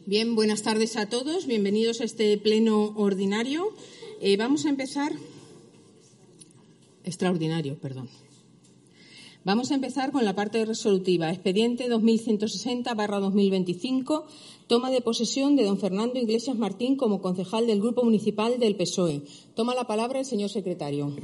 Bien, buenas tardes a todos. Bienvenidos a este pleno ordinario. Vamos a empezar. Extraordinario, perdón. Vamos a empezar con la parte resolutiva. Expediente 2160/2025. Toma de posesión de don Fernando Iglesias Martín como concejal del Grupo Municipal del PSOE. Toma la palabra el señor secretario.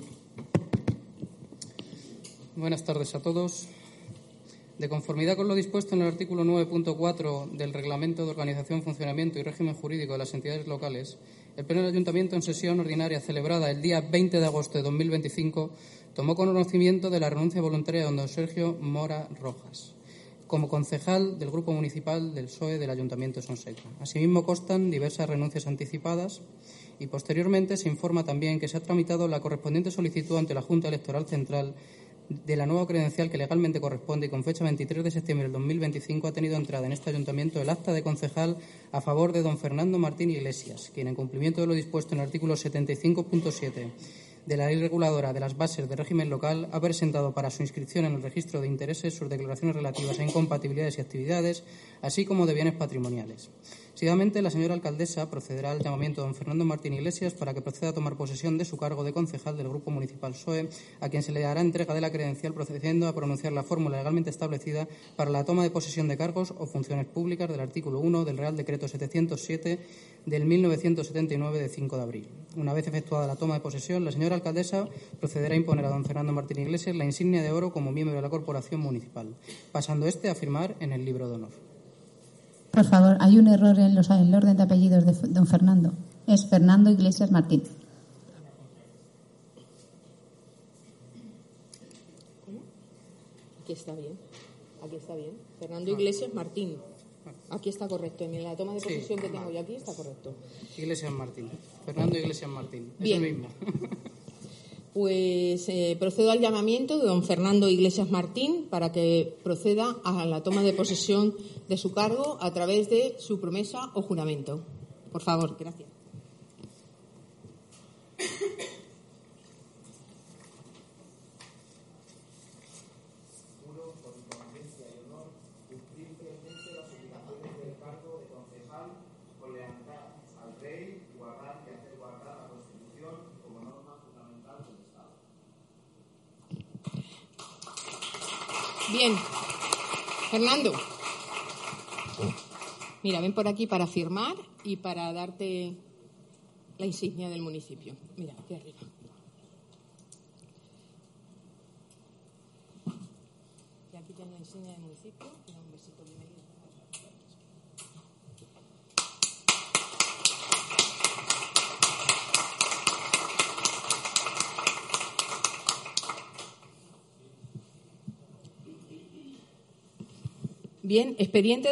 Buenas tardes a todos. De conformidad con lo dispuesto en el artículo 9.4 del Reglamento de Organización, Funcionamiento y Régimen Jurídico de las Entidades Locales, el Pleno del Ayuntamiento, en sesión ordinaria celebrada el día 20 de agosto de 2025, tomó conocimiento de la renuncia voluntaria de don Sergio Mora Rojas como concejal del Grupo Municipal del PSOE del Ayuntamiento de Sonseca. Asimismo, constan diversas renuncias anticipadas y, posteriormente, se informa también que se ha tramitado la correspondiente solicitud ante la Junta Electoral Central de la nueva credencial que legalmente corresponde y con fecha 23 de septiembre del 2025 ha tenido entrada en este ayuntamiento el acta de concejal a favor de don Fernando Martín Iglesias, quien, en cumplimiento de lo dispuesto en el artículo 75.7 de la Ley Reguladora de las Bases de Régimen Local, ha presentado para su inscripción en el registro de intereses sus declaraciones relativas a incompatibilidades y actividades, así como de bienes patrimoniales. Seguidamente, la señora alcaldesa procederá al llamamiento de don Fernando Martín Iglesias para que proceda a tomar posesión de su cargo de concejal del Grupo Municipal PSOE, a quien se le dará entrega de la credencial procediendo a pronunciar la fórmula legalmente establecida para la toma de posesión de cargos o funciones públicas del artículo 1 del Real Decreto 707 del 1979 de 5 de abril. Una vez efectuada la toma de posesión, la señora alcaldesa procederá a imponer a don Fernando Martín Iglesias la insignia de oro como miembro de la corporación municipal, pasando a firmar en el libro de honor. Por favor, hay un error en el orden de apellidos de don Fernando. Es Fernando Iglesias Martín. ¿Cómo? Aquí está bien. Fernando Iglesias Martín. Aquí está correcto. En la toma de posesión que tengo yo aquí está correcto. Iglesias Martín. Fernando Iglesias Martín. Es bien. el mismo. Pues procedo al llamamiento de don Fernando Iglesias Martín para que proceda a la toma de posesión de su cargo a través de su promesa o juramento. Por favor, gracias. Juro por mi conciencia y honor cumplir fielmente las obligaciones del cargo de concejal con lealtad al rey, guardar y hacer guardar la Constitución como norma fundamental del Estado. Bien. Fernando. Mira, ven por aquí para firmar y para darte la insignia del municipio. Mira, aquí arriba. Y aquí tienes la insignia del municipio. Mira, un besito bienvenido. Bien, expediente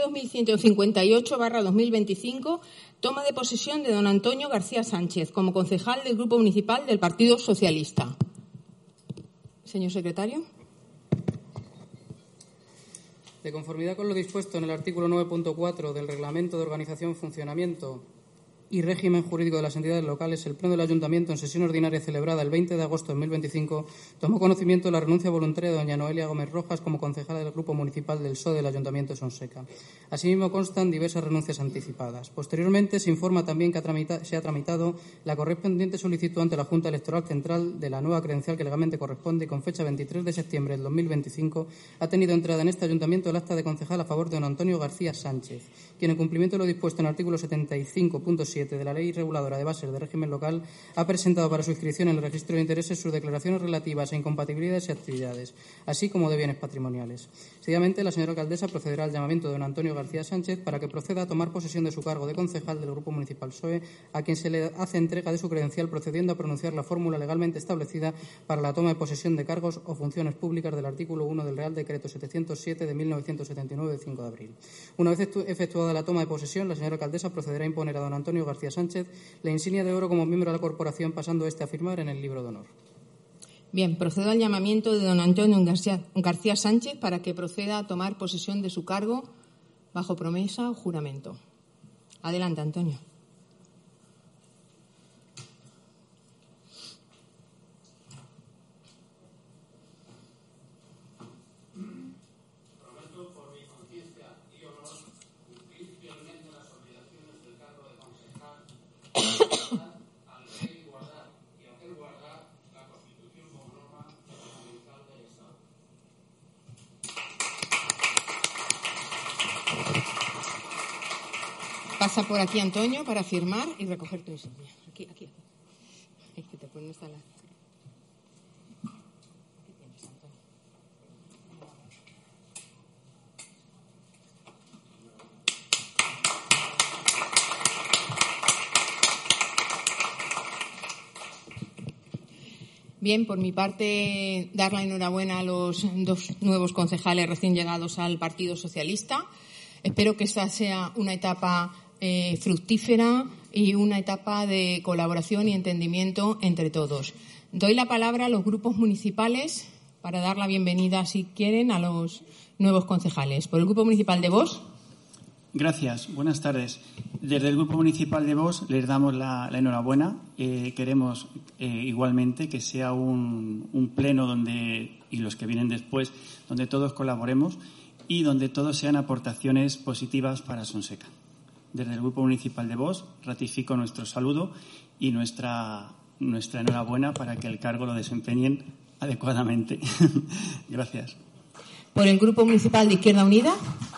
2158/2025, toma de posesión de don Antonio García Sánchez como concejal del Grupo Municipal del Partido Socialista. Señor secretario. De conformidad con lo dispuesto en el artículo 9.4 del Reglamento de Organización, Funcionamiento y Régimen Jurídico de las Entidades Locales, el Pleno del Ayuntamiento, en sesión ordinaria celebrada el 20 de agosto de 2025, tomó conocimiento de la renuncia voluntaria de doña Noelia Gómez Rojas como concejala del Grupo Municipal del PSOE del Ayuntamiento de Sonseca. Asimismo, constan diversas renuncias anticipadas. Posteriormente, se informa también que se ha tramitado la correspondiente solicitud ante la Junta Electoral Central de la nueva credencial que legalmente corresponde y, con fecha 23 de septiembre del 2025, ha tenido entrada en este Ayuntamiento el acta de concejal a favor de don Antonio García Sánchez, quien, en cumplimiento de lo dispuesto en el artículo 75.7 de la Ley Reguladora de Bases de Régimen Local, ha presentado para su inscripción en el registro de intereses sus declaraciones relativas a incompatibilidades y actividades, así como de bienes patrimoniales. Seguidamente, la señora alcaldesa procederá al llamamiento de don Antonio García Sánchez para que proceda a tomar posesión de su cargo de concejal del Grupo Municipal PSOE, a quien se le hace entrega de su credencial procediendo a pronunciar la fórmula legalmente establecida para la toma de posesión de cargos o funciones públicas del artículo 1 del Real Decreto 707 de 1979 de 5 de abril. Una vez efectuada la toma de posesión, la señora alcaldesa procederá a imponer a don Antonio García Sánchez la insignia de oro como miembro de la corporación, pasando a firmar en el libro de honor. Bien, procedo al llamamiento de don Antonio García Sánchez para que proceda a tomar posesión de su cargo bajo promesa o juramento. Adelante, Antonio. Prometo por mi conciencia y honor cumplir fielmente las obligaciones Pasa por aquí, Antonio, para firmar y recoger tu insignia. Aquí. Es que te ponen esta la... Aquí tienes, Antonio. Bien, por mi parte, dar la enhorabuena a los 2 nuevos concejales recién llegados al Partido Socialista. Espero que esta sea una etapa fructífera y una etapa de colaboración y entendimiento entre todos. Doy la palabra a los grupos municipales para dar la bienvenida, si quieren, a los nuevos concejales. Por el Grupo Municipal de Vos. Gracias. Buenas tardes. Desde el Grupo Municipal de Vos les damos la enhorabuena. Queremos igualmente que sea un pleno donde, y los que vienen después, donde todos colaboremos y donde todos sean aportaciones positivas para Sonseca. Desde el Grupo Municipal de Vos ratifico nuestro saludo y nuestra enhorabuena para que el cargo lo desempeñen adecuadamente. Gracias. Por el Grupo Municipal de Izquierda Unida.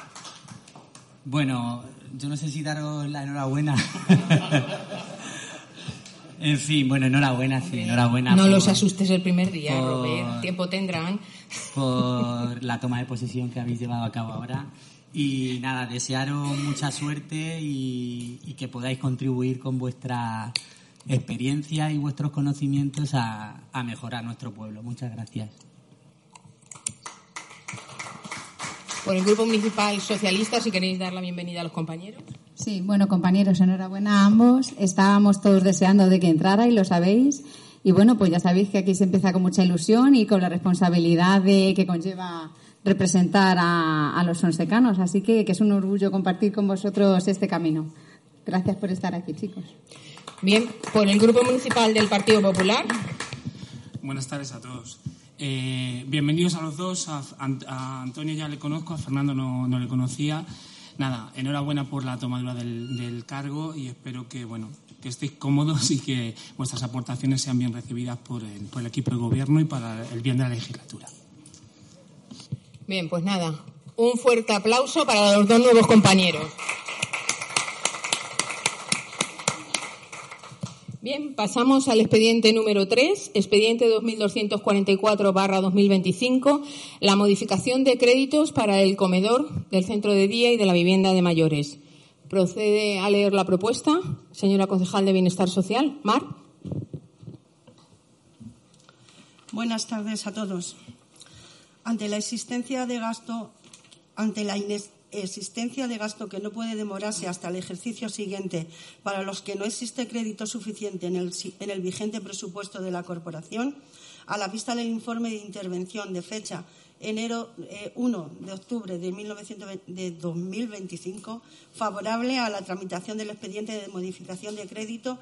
Bueno, yo no sé si daros la enhorabuena. En fin, bueno, enhorabuena, sí, enhorabuena. No los asustes el primer día, Robert. Tiempo tendrán. Por la toma de posesión que habéis llevado a cabo ahora. Y nada, desearos mucha suerte y que podáis contribuir con vuestra experiencia y vuestros conocimientos a mejorar nuestro pueblo. Muchas gracias. Por el Grupo Municipal Socialista, si queréis dar la bienvenida a los compañeros. Sí, bueno, compañeros, enhorabuena a ambos. Estábamos todos deseando de que entrara y lo sabéis. Y bueno, pues ya sabéis que aquí se empieza con mucha ilusión y con la responsabilidad que conlleva representar a los sonsecanos. Así que es un orgullo compartir con vosotros este camino. Gracias por estar aquí, chicos. Bien, por el Grupo Municipal del Partido Popular. Buenas tardes a todos. Bienvenidos a los dos. A Antonio ya le conozco, a Fernando no le conocía. Nada, enhorabuena por la tomadura del cargo y espero que estéis cómodos y que vuestras aportaciones sean bien recibidas por el equipo de gobierno y para el bien de la legislatura. Bien, pues nada, un fuerte aplauso para los 2 nuevos compañeros. Bien, pasamos al expediente número 3, expediente 2244/2025, la modificación de créditos para el comedor del centro de día y de la vivienda de mayores. Procede a leer la propuesta, señora concejal de Bienestar Social. Mar. Buenas tardes a todos. Ante la existencia de gasto que no puede demorarse hasta el ejercicio siguiente, para los que no existe crédito suficiente en el vigente presupuesto de la Corporación, a la vista del informe de intervención de fecha 1 de octubre de 2025, favorable a la tramitación del expediente de modificación de crédito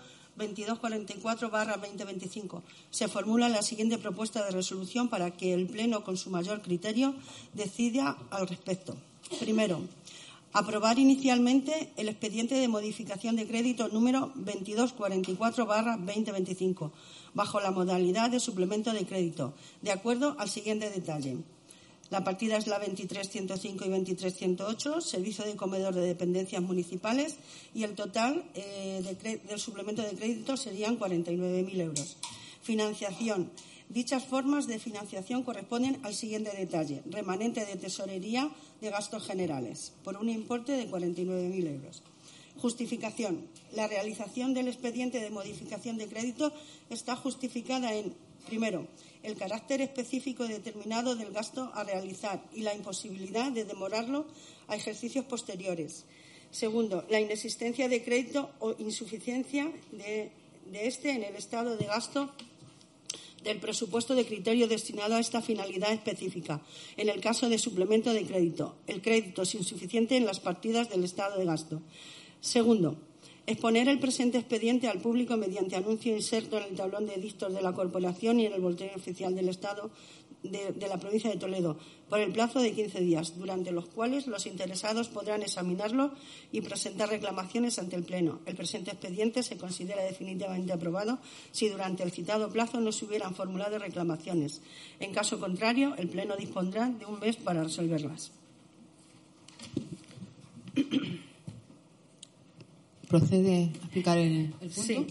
2244/2025. Se formula la siguiente propuesta de resolución para que el Pleno, con su mayor criterio, decida al respecto. Primero, aprobar inicialmente el expediente de modificación de crédito número 2244/2025, bajo la modalidad de suplemento de crédito, de acuerdo al siguiente detalle. La partida es la 23.105 y 23.108, servicio de comedor de dependencias municipales, y el total del suplemento de crédito serían 49.000 euros. Financiación. Dichas formas de financiación corresponden al siguiente detalle. Remanente de tesorería de gastos generales, por un importe de 49.000 euros. Justificación. La realización del expediente de modificación de crédito está justificada en, primero, el carácter específico y determinado del gasto a realizar y la imposibilidad de demorarlo a ejercicios posteriores. Segundo, la inexistencia de crédito o insuficiencia de este en el estado de gasto del presupuesto de criterio destinado a esta finalidad específica. En el caso de suplemento de crédito, el crédito es insuficiente en las partidas del estado de gasto. Segundo, exponer el presente expediente al público mediante anuncio inserto en el tablón de edictos de la Corporación y en el Boletín Oficial del Estado de la provincia de Toledo, por el plazo de 15 días, durante los cuales los interesados podrán examinarlo y presentar reclamaciones ante el Pleno. El presente expediente se considera definitivamente aprobado si durante el citado plazo no se hubieran formulado reclamaciones. En caso contrario, el Pleno dispondrá de un mes para resolverlas. ¿Procede a explicar el punto? Sí.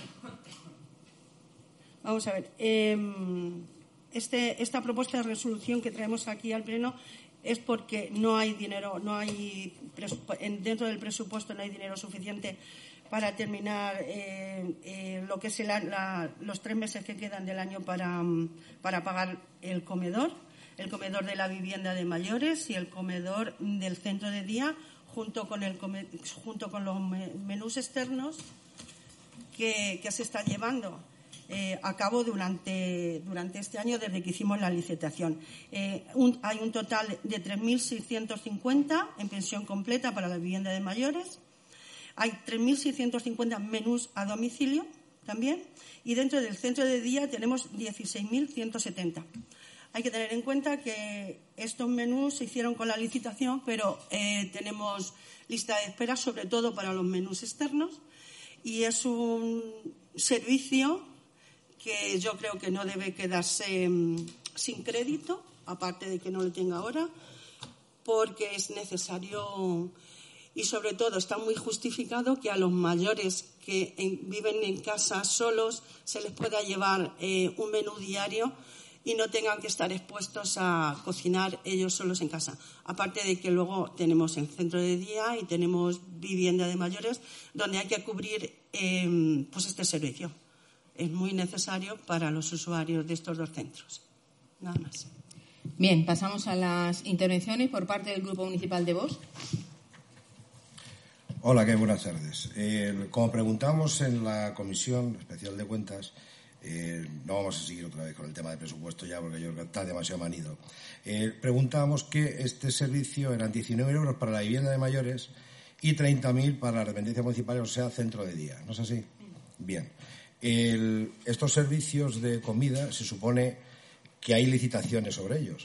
Vamos a ver. Esta propuesta de resolución que traemos aquí al Pleno es porque no hay dinero, dentro del presupuesto no hay dinero suficiente para terminar lo que es los 3 meses que quedan del año para pagar el comedor de la vivienda de mayores y el comedor del centro de día, junto con los menús externos que se están llevando a cabo durante este año desde que hicimos la licitación. Hay un total de 3.650 en pensión completa para la vivienda de mayores. Hay 3.650 menús a domicilio también, y dentro del centro de día tenemos 16.170. Hay que tener en cuenta que estos menús se hicieron con la licitación, pero tenemos lista de espera, sobre todo para los menús externos, y es un servicio que yo creo que no debe quedarse sin crédito, aparte de que no lo tenga ahora, porque es necesario y sobre todo está muy justificado que a los mayores que viven en casa solos se les pueda llevar un menú diario y no tengan que estar expuestos a cocinar ellos solos en casa. Aparte de que luego tenemos el centro de día y tenemos vivienda de mayores donde hay que cubrir pues este servicio. Es muy necesario para los usuarios de estos 2 centros. Nada más. Bien, pasamos a las intervenciones por parte del Grupo Municipal de Vox. Hola, qué buenas tardes. Como preguntamos en la Comisión Especial de Cuentas, no vamos a seguir otra vez con el tema de presupuesto ya porque yo creo que está demasiado manido. Preguntábamos que este servicio eran 19 euros para la vivienda de mayores y 30.000 para las dependencias municipales, o sea, centro de día. ¿No es así? Bien. Estos servicios de comida se supone que hay licitaciones sobre ellos.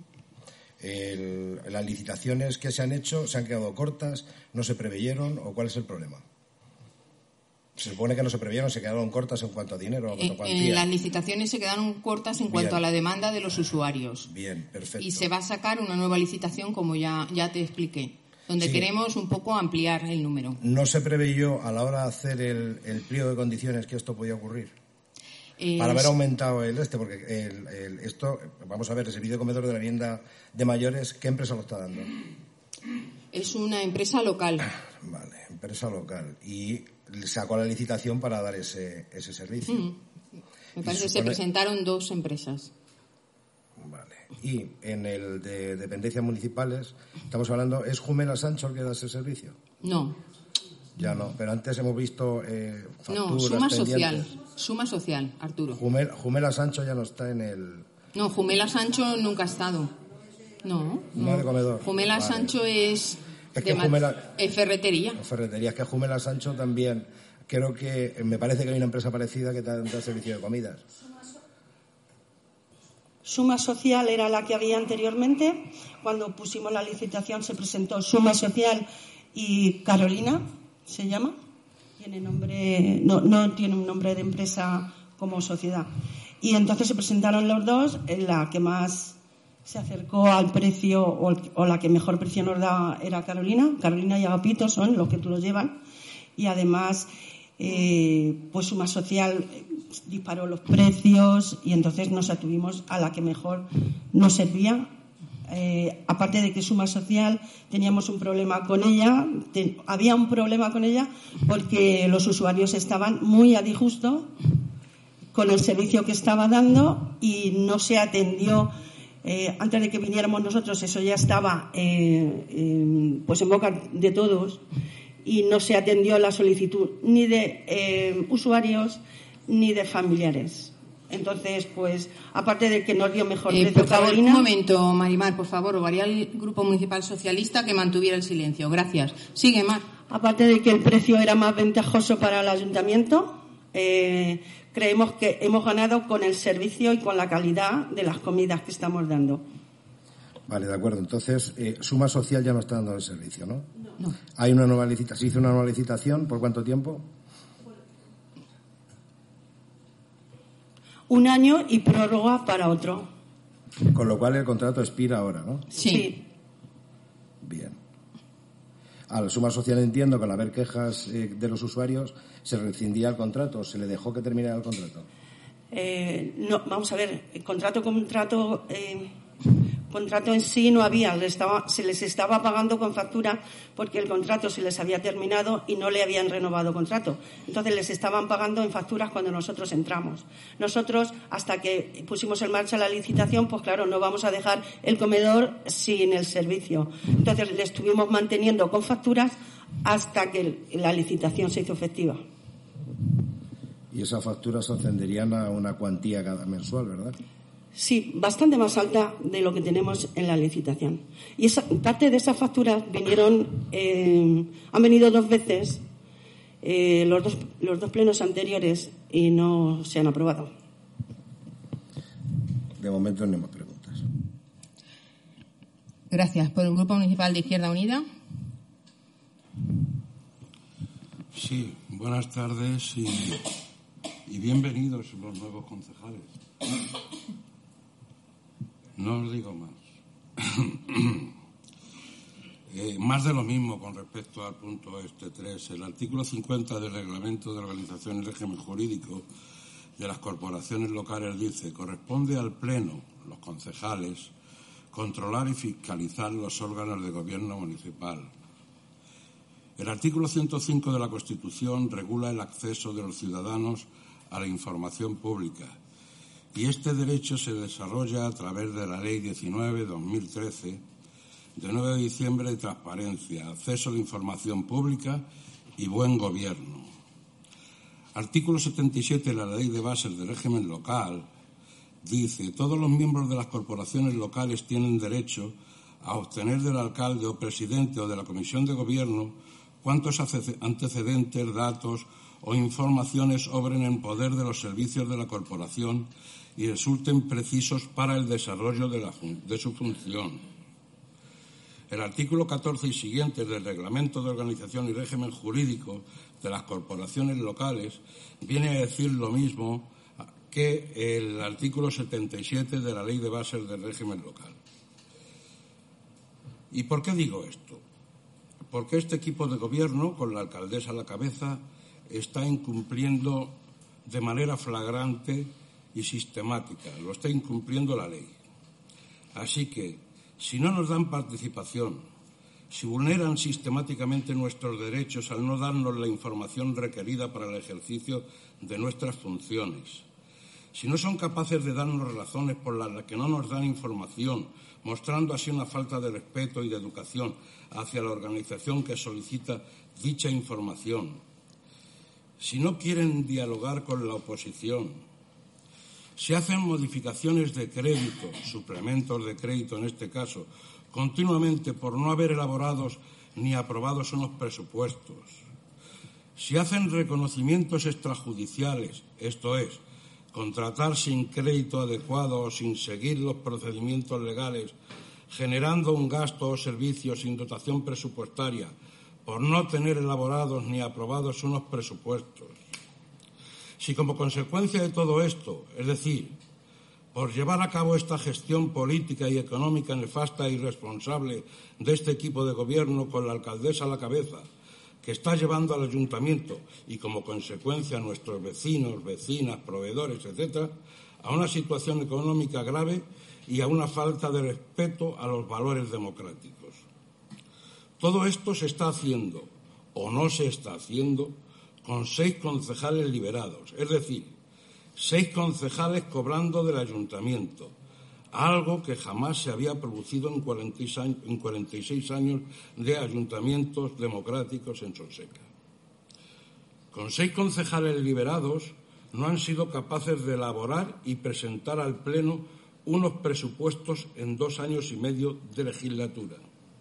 Las licitaciones que se han hecho se han quedado cortas, no se preveyeron, ¿o cuál es el problema? Se supone que no se preveyeron, se quedaron cortas en cuanto a dinero, en cuanto a cuantía. Las licitaciones se quedaron cortas en cuanto a la demanda de los usuarios. Bien, perfecto. Y se va a sacar una nueva licitación, como ya te expliqué, donde queremos un poco ampliar el número. ¿No se preveyó a la hora de hacer el pliego de condiciones que esto podía ocurrir? Para haber aumentado porque esto, vamos a ver, el servicio de comedor de la vivienda de mayores, ¿qué empresa lo está dando? Es una empresa local. Vale, empresa local. Y sacó la licitación para dar ese servicio. Me parece que se presentaron 2 empresas. Vale. Y en el de dependencias municipales, estamos hablando, ¿es Jumela Sancho el que da ese servicio? No. Ya no, pero antes hemos visto facturas, no, Suma pendientes. Suma Social, Arturo. Jumela Sancho ya no está en el... No, Jumela Sancho nunca ha estado. No de comedor. Jumela vale. Sancho es que es ferretería. Ferretería, es que Jumela Sancho también, creo que, me parece que hay una empresa parecida que da servicio de comidas. Suma Social era la que había anteriormente. Cuando pusimos la licitación se presentó Suma Social y Carolina, se llama. Tiene nombre, no tiene un nombre de empresa como sociedad. Y entonces se presentaron los dos, la que más se acercó al precio o la que mejor precio nos daba era Carolina. Carolina y Agapito son los que lo llevan. Y además, pues Suma Social disparó los precios y entonces nos atuvimos a la que mejor nos servía. Aparte de que Suma Social teníamos un problema con ella, había un problema con ella porque los usuarios estaban muy a disgusto con el servicio que estaba dando y no se atendió. Antes de que viniéramos nosotros, eso ya estaba pues en boca de todos y no se atendió la solicitud ni de usuarios ni de familiares. Entonces, pues, aparte de que nos dio mejor precio por favor, Carolina... Un momento, Marimar, por favor, rogaría al Grupo Municipal Socialista que mantuviera el silencio. Gracias. Sigue, Mar. Aparte de que el precio era más ventajoso para el ayuntamiento, creemos que hemos ganado con el servicio y con la calidad de las comidas que estamos dando. Vale, de acuerdo. Entonces, Suma Social ya no está dando el servicio, ¿no? No. Hay una nueva licitación. ¿Se hizo una nueva licitación? ¿Por cuánto tiempo? 1 año y prórroga para otro. Con lo cual el contrato expira ahora, ¿no? Sí. Bien. A la suma social entiendo que al haber quejas de los usuarios se rescindía el contrato, se le dejó que terminara el contrato. No, vamos a ver, contrato en sí no había, se les estaba pagando con factura porque el contrato se les había terminado y no le habían renovado contrato. Entonces les estaban pagando en facturas cuando nosotros entramos. Nosotros, hasta que pusimos en marcha la licitación, pues claro, no vamos a dejar el comedor sin el servicio. Entonces le estuvimos manteniendo con facturas hasta que la licitación se hizo efectiva. Y esas facturas ascenderían a una cuantía cada mensual, ¿verdad? Sí, bastante más alta de lo que tenemos en la licitación. Y parte de esas facturas han venido 2 veces, los dos plenos anteriores, y no se han aprobado. De momento no hay más preguntas. Gracias. Por el Grupo Municipal de Izquierda Unida. Sí, buenas tardes y bienvenidos los nuevos concejales. No os digo más. Más de lo mismo con respecto al punto 3. El artículo 50 del Reglamento de Organización y Régimen Jurídico de las Corporaciones Locales dice: corresponde al Pleno, los concejales, controlar y fiscalizar los órganos de gobierno municipal. El artículo 105 de la Constitución regula el acceso de los ciudadanos a la información pública y este derecho se desarrolla a través de la Ley 19/2013 de 9 de diciembre de transparencia, acceso a la información pública y buen gobierno. Artículo 77 de la Ley de Bases del Régimen Local dice: todos los miembros de las corporaciones locales tienen derecho a obtener del alcalde o presidente o de la comisión de gobierno cuantos antecedentes, datos o informaciones obren en poder de los servicios de la corporación y resulten precisos para el desarrollo de su función. El artículo 14 y siguientes del Reglamento de Organización y Régimen Jurídico de las Corporaciones Locales viene a decir lo mismo que el artículo 77 de la Ley de Bases del Régimen Local. ¿Y por qué digo esto? Porque este equipo de gobierno, con la alcaldesa a la cabeza, está incumpliendo de manera flagrante y sistemática, lo está incumpliendo la ley. Así que, si no nos dan participación, si vulneran sistemáticamente nuestros derechos al no darnos la información requerida para el ejercicio de nuestras funciones, si no son capaces de darnos razones por las que no nos dan información, mostrando así una falta de respeto y de educación hacia la organización que solicita dicha información, si no quieren dialogar con la oposición, si hacen modificaciones de crédito, suplementos de crédito en este caso, continuamente por no haber elaborados ni aprobados unos presupuestos, si hacen reconocimientos extrajudiciales, esto es, contratar sin crédito adecuado o sin seguir los procedimientos legales, generando un gasto o servicio sin dotación presupuestaria, por no tener elaborados ni aprobados unos presupuestos. Si como consecuencia de todo esto, es decir, por llevar a cabo esta gestión política y económica nefasta e irresponsable de este equipo de gobierno con la alcaldesa a la cabeza, que está llevando al ayuntamiento y como consecuencia a nuestros vecinos, vecinas, proveedores, etcétera, a una situación económica grave y a una falta de respeto a los valores democráticos. Todo esto se está haciendo, o no se está haciendo, con 6 concejales liberados, es decir, 6 concejales cobrando del ayuntamiento, algo que jamás se había producido en 46 años de ayuntamientos democráticos en Sonseca. Con 6 concejales liberados no han sido capaces de elaborar y presentar al Pleno unos presupuestos en 2 años y medio de legislatura.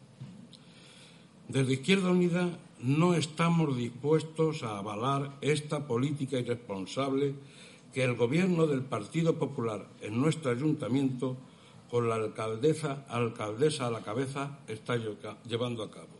Desde Izquierda Unida no estamos dispuestos a avalar esta política irresponsable que el Gobierno del Partido Popular en nuestro ayuntamiento, con la alcaldesa a la cabeza, está llevando a cabo.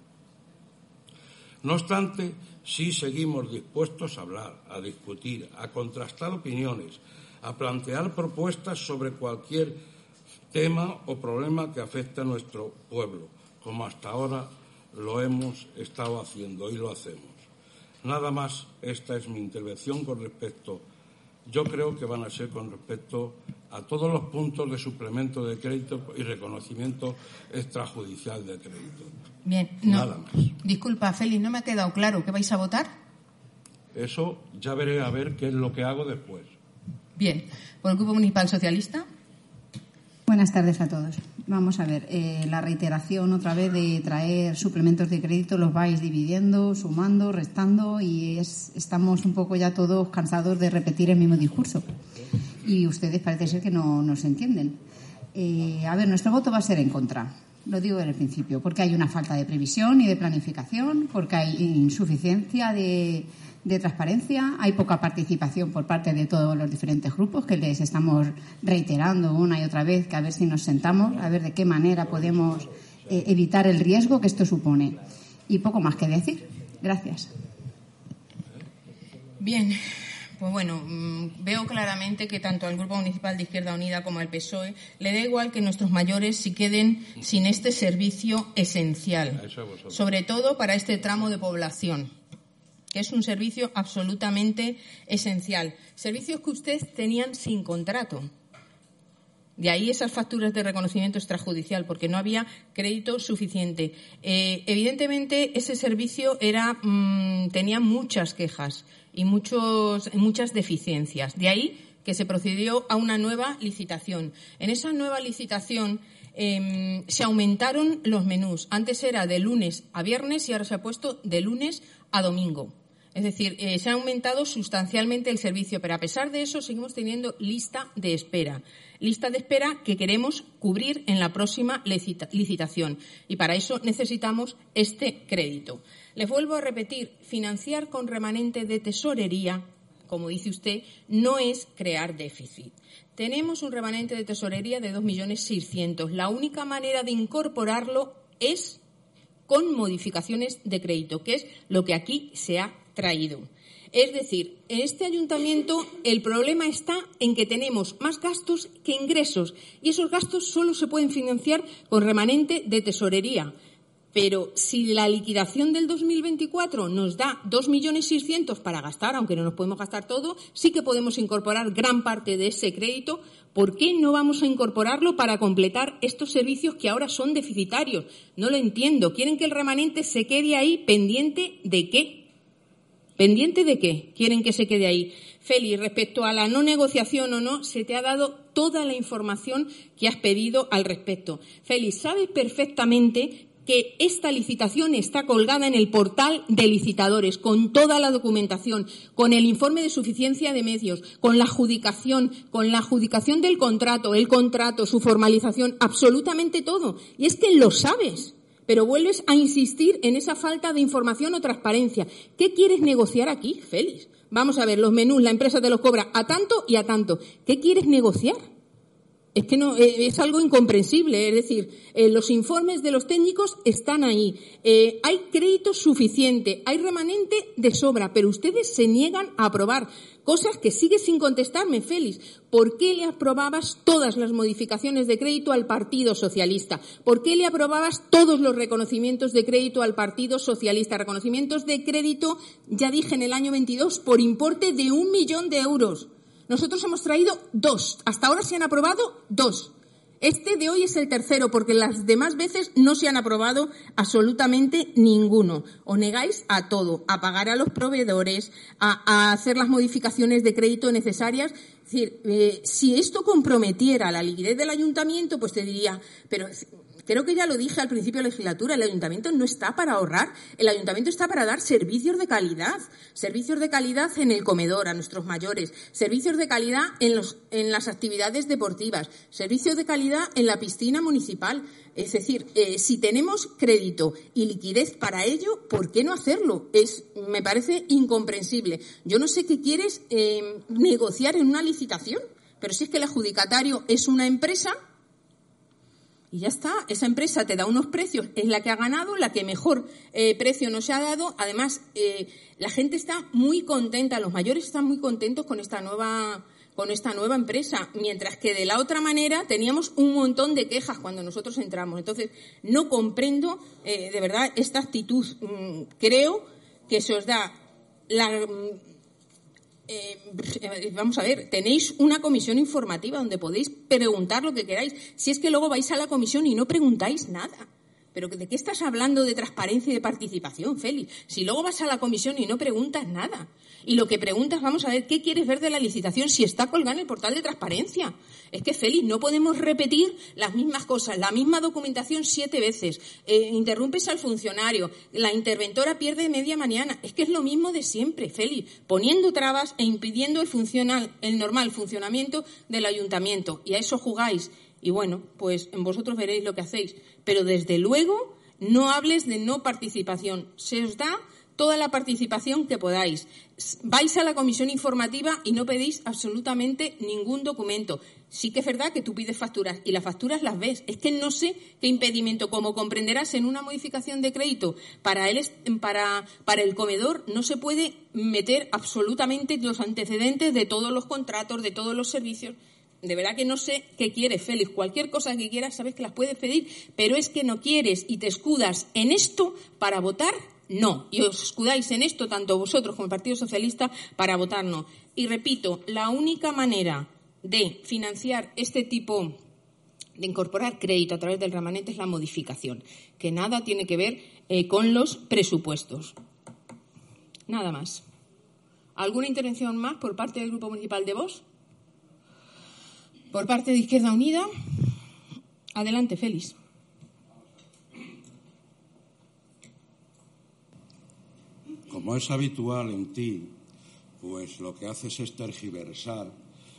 No obstante, sí seguimos dispuestos a hablar, a discutir, a contrastar opiniones, a plantear propuestas sobre cualquier tema o problema que afecte a nuestro pueblo, como hasta ahora lo hemos estado haciendo y lo hacemos. Nada más, esta es mi intervención con respecto. Yo creo que van a ser con respecto a todos los puntos de suplemento de crédito y reconocimiento extrajudicial de crédito. Bien, no. Nada más. Disculpa, Félix, no me ha quedado claro. ¿Qué vais a votar? Eso ya veré a ver qué es lo que hago después. Bien. ¿Por el Grupo Municipal Socialista? Buenas tardes a todos. Vamos a ver, la reiteración otra vez de traer suplementos de crédito los vais dividiendo, sumando, restando y estamos un poco ya todos cansados de repetir el mismo discurso. Y ustedes parece ser que no nos entienden. A ver, nuestro voto va a ser en contra. Lo digo desde el principio, porque hay una falta de previsión y de planificación, porque hay insuficiencia de transparencia, hay poca participación por parte de todos los diferentes grupos que les estamos reiterando una y otra vez que a ver si nos sentamos, a ver de qué manera podemos evitar el riesgo que esto supone. Y poco más que decir. Gracias. Bien. Pues bueno, veo claramente que tanto al Grupo Municipal de Izquierda Unida como al PSOE le da igual que nuestros mayores se queden sin este servicio esencial, sobre todo para este tramo de población, que es un servicio absolutamente esencial. Servicios que ustedes tenían sin contrato. De ahí esas facturas de reconocimiento extrajudicial, porque no había crédito suficiente. Evidentemente, ese servicio tenía muchas quejas y muchas deficiencias. De ahí que se procedió a una nueva licitación. En esa nueva licitación se aumentaron los menús. Antes era de lunes a viernes y ahora se ha puesto de lunes a domingo. Es decir, se ha aumentado sustancialmente el servicio, pero a pesar de eso seguimos teniendo lista de espera. Lista de espera que queremos cubrir en la próxima licitación. Y para eso necesitamos este crédito. Les vuelvo a repetir, financiar con remanente de tesorería, como dice usted, no es crear déficit. Tenemos un remanente de tesorería de 2.600.000. La única manera de incorporarlo es con modificaciones de crédito, que es lo que aquí se ha traído. Es decir, en este ayuntamiento el problema está en que tenemos más gastos que ingresos y esos gastos solo se pueden financiar con remanente de tesorería. Pero si la liquidación del 2024 nos da 2.600.000 para gastar, aunque no nos podemos gastar todo, sí que podemos incorporar gran parte de ese crédito. ¿Por qué no vamos a incorporarlo para completar estos servicios que ahora son deficitarios? No lo entiendo. ¿Quieren que el remanente se quede ahí pendiente de qué? ¿Pendiente de qué quieren que se quede ahí? Félix, respecto a la no negociación o no, se te ha dado toda la información que has pedido al respecto. Félix, sabes perfectamente que esta licitación está colgada en el portal de licitadores, con toda la documentación, con el informe de suficiencia de medios, con la adjudicación del contrato, el contrato, su formalización, absolutamente todo. Y es que lo sabes. Pero vuelves a insistir en esa falta de información o transparencia. ¿Qué quieres negociar aquí, Félix? Vamos a ver, los menús, la empresa te los cobra a tanto y a tanto. ¿Qué quieres negociar? Es que no, es algo incomprensible. Es decir, los informes de los técnicos están ahí. Hay crédito suficiente, hay remanente de sobra, pero ustedes se niegan a aprobar cosas que sigues sin contestarme, Félix. ¿Por qué le aprobabas todas las modificaciones de crédito al Partido Socialista? ¿Por qué le aprobabas todos los reconocimientos de crédito al Partido Socialista? Reconocimientos de crédito, ya dije, en el año 22, por importe de 1 millón de euros. Nosotros hemos traído 2. Hasta ahora se han aprobado 2. Este de hoy es el tercero, porque las demás veces no se han aprobado absolutamente ninguno. Os negáis a todo, a pagar a los proveedores, a hacer las modificaciones de crédito necesarias. Es decir, si esto comprometiera la liquidez del ayuntamiento, pues te diría, pero creo que ya lo dije al principio de la legislatura, el ayuntamiento no está para ahorrar, el ayuntamiento está para dar servicios de calidad en el comedor a nuestros mayores, servicios de calidad en las actividades deportivas, servicios de calidad en la piscina municipal. Es decir, si tenemos crédito y liquidez para ello, ¿por qué no hacerlo? Me parece incomprensible. Yo no sé qué quieres negociar en una licitación, pero si es que el adjudicatario es una empresa. Y ya está, esa empresa te da unos precios, es la que ha ganado, la que mejor precio nos ha dado. Además, la gente está muy contenta, los mayores están muy contentos con esta nueva con esta nueva empresa, mientras que de la otra manera teníamos un montón de quejas cuando nosotros entramos. Entonces, no comprendo de verdad esta actitud. Creo que se os da vamos a ver, tenéis una comisión informativa donde podéis preguntar lo que queráis. Si es que luego vais a la comisión y no preguntáis nada. ¿Pero de qué estás hablando de transparencia y de participación, Félix? Si luego vas a la comisión y no preguntas nada. Y lo que preguntas, vamos a ver, ¿qué quieres ver de la licitación si está colgada en el portal de transparencia? Es que, Félix, no podemos repetir las mismas cosas, la misma documentación 7 veces. Interrumpes al funcionario, la interventora pierde media mañana. Es que es lo mismo de siempre, Félix, poniendo trabas e impidiendo el normal funcionamiento del ayuntamiento. Y a eso jugáis. Y bueno, pues vosotros veréis lo que hacéis. Pero desde luego no hables de no participación. Se os da toda la participación que podáis. Vais a la comisión informativa y no pedís absolutamente ningún documento. Sí que es verdad que tú pides facturas y las facturas las ves. Es que no sé qué impedimento, como comprenderás, en una modificación de crédito para el comedor no se puede meter absolutamente los antecedentes de todos los contratos, de todos los servicios. De verdad que no sé qué quieres, Félix. Cualquier cosa que quieras sabes que las puedes pedir, pero es que no quieres y te escudas en esto para votar no. Y os escudáis en esto tanto vosotros como el Partido Socialista para votar no. Y repito, la única manera de financiar este tipo de incorporar crédito a través del remanente es la modificación, que nada tiene que ver con los presupuestos. Nada más. ¿Alguna intervención más por parte del Grupo Municipal de Vox? Por parte de Izquierda Unida, adelante, Félix. Como es habitual en ti, pues lo que haces es tergiversar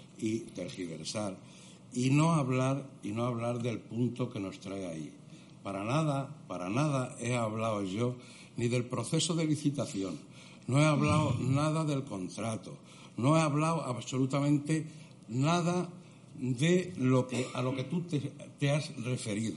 y no hablar del punto que nos trae ahí. Para nada he hablado yo ni del proceso de licitación, no he hablado nada del contrato, no he hablado absolutamente nada de a lo que tú te has referido.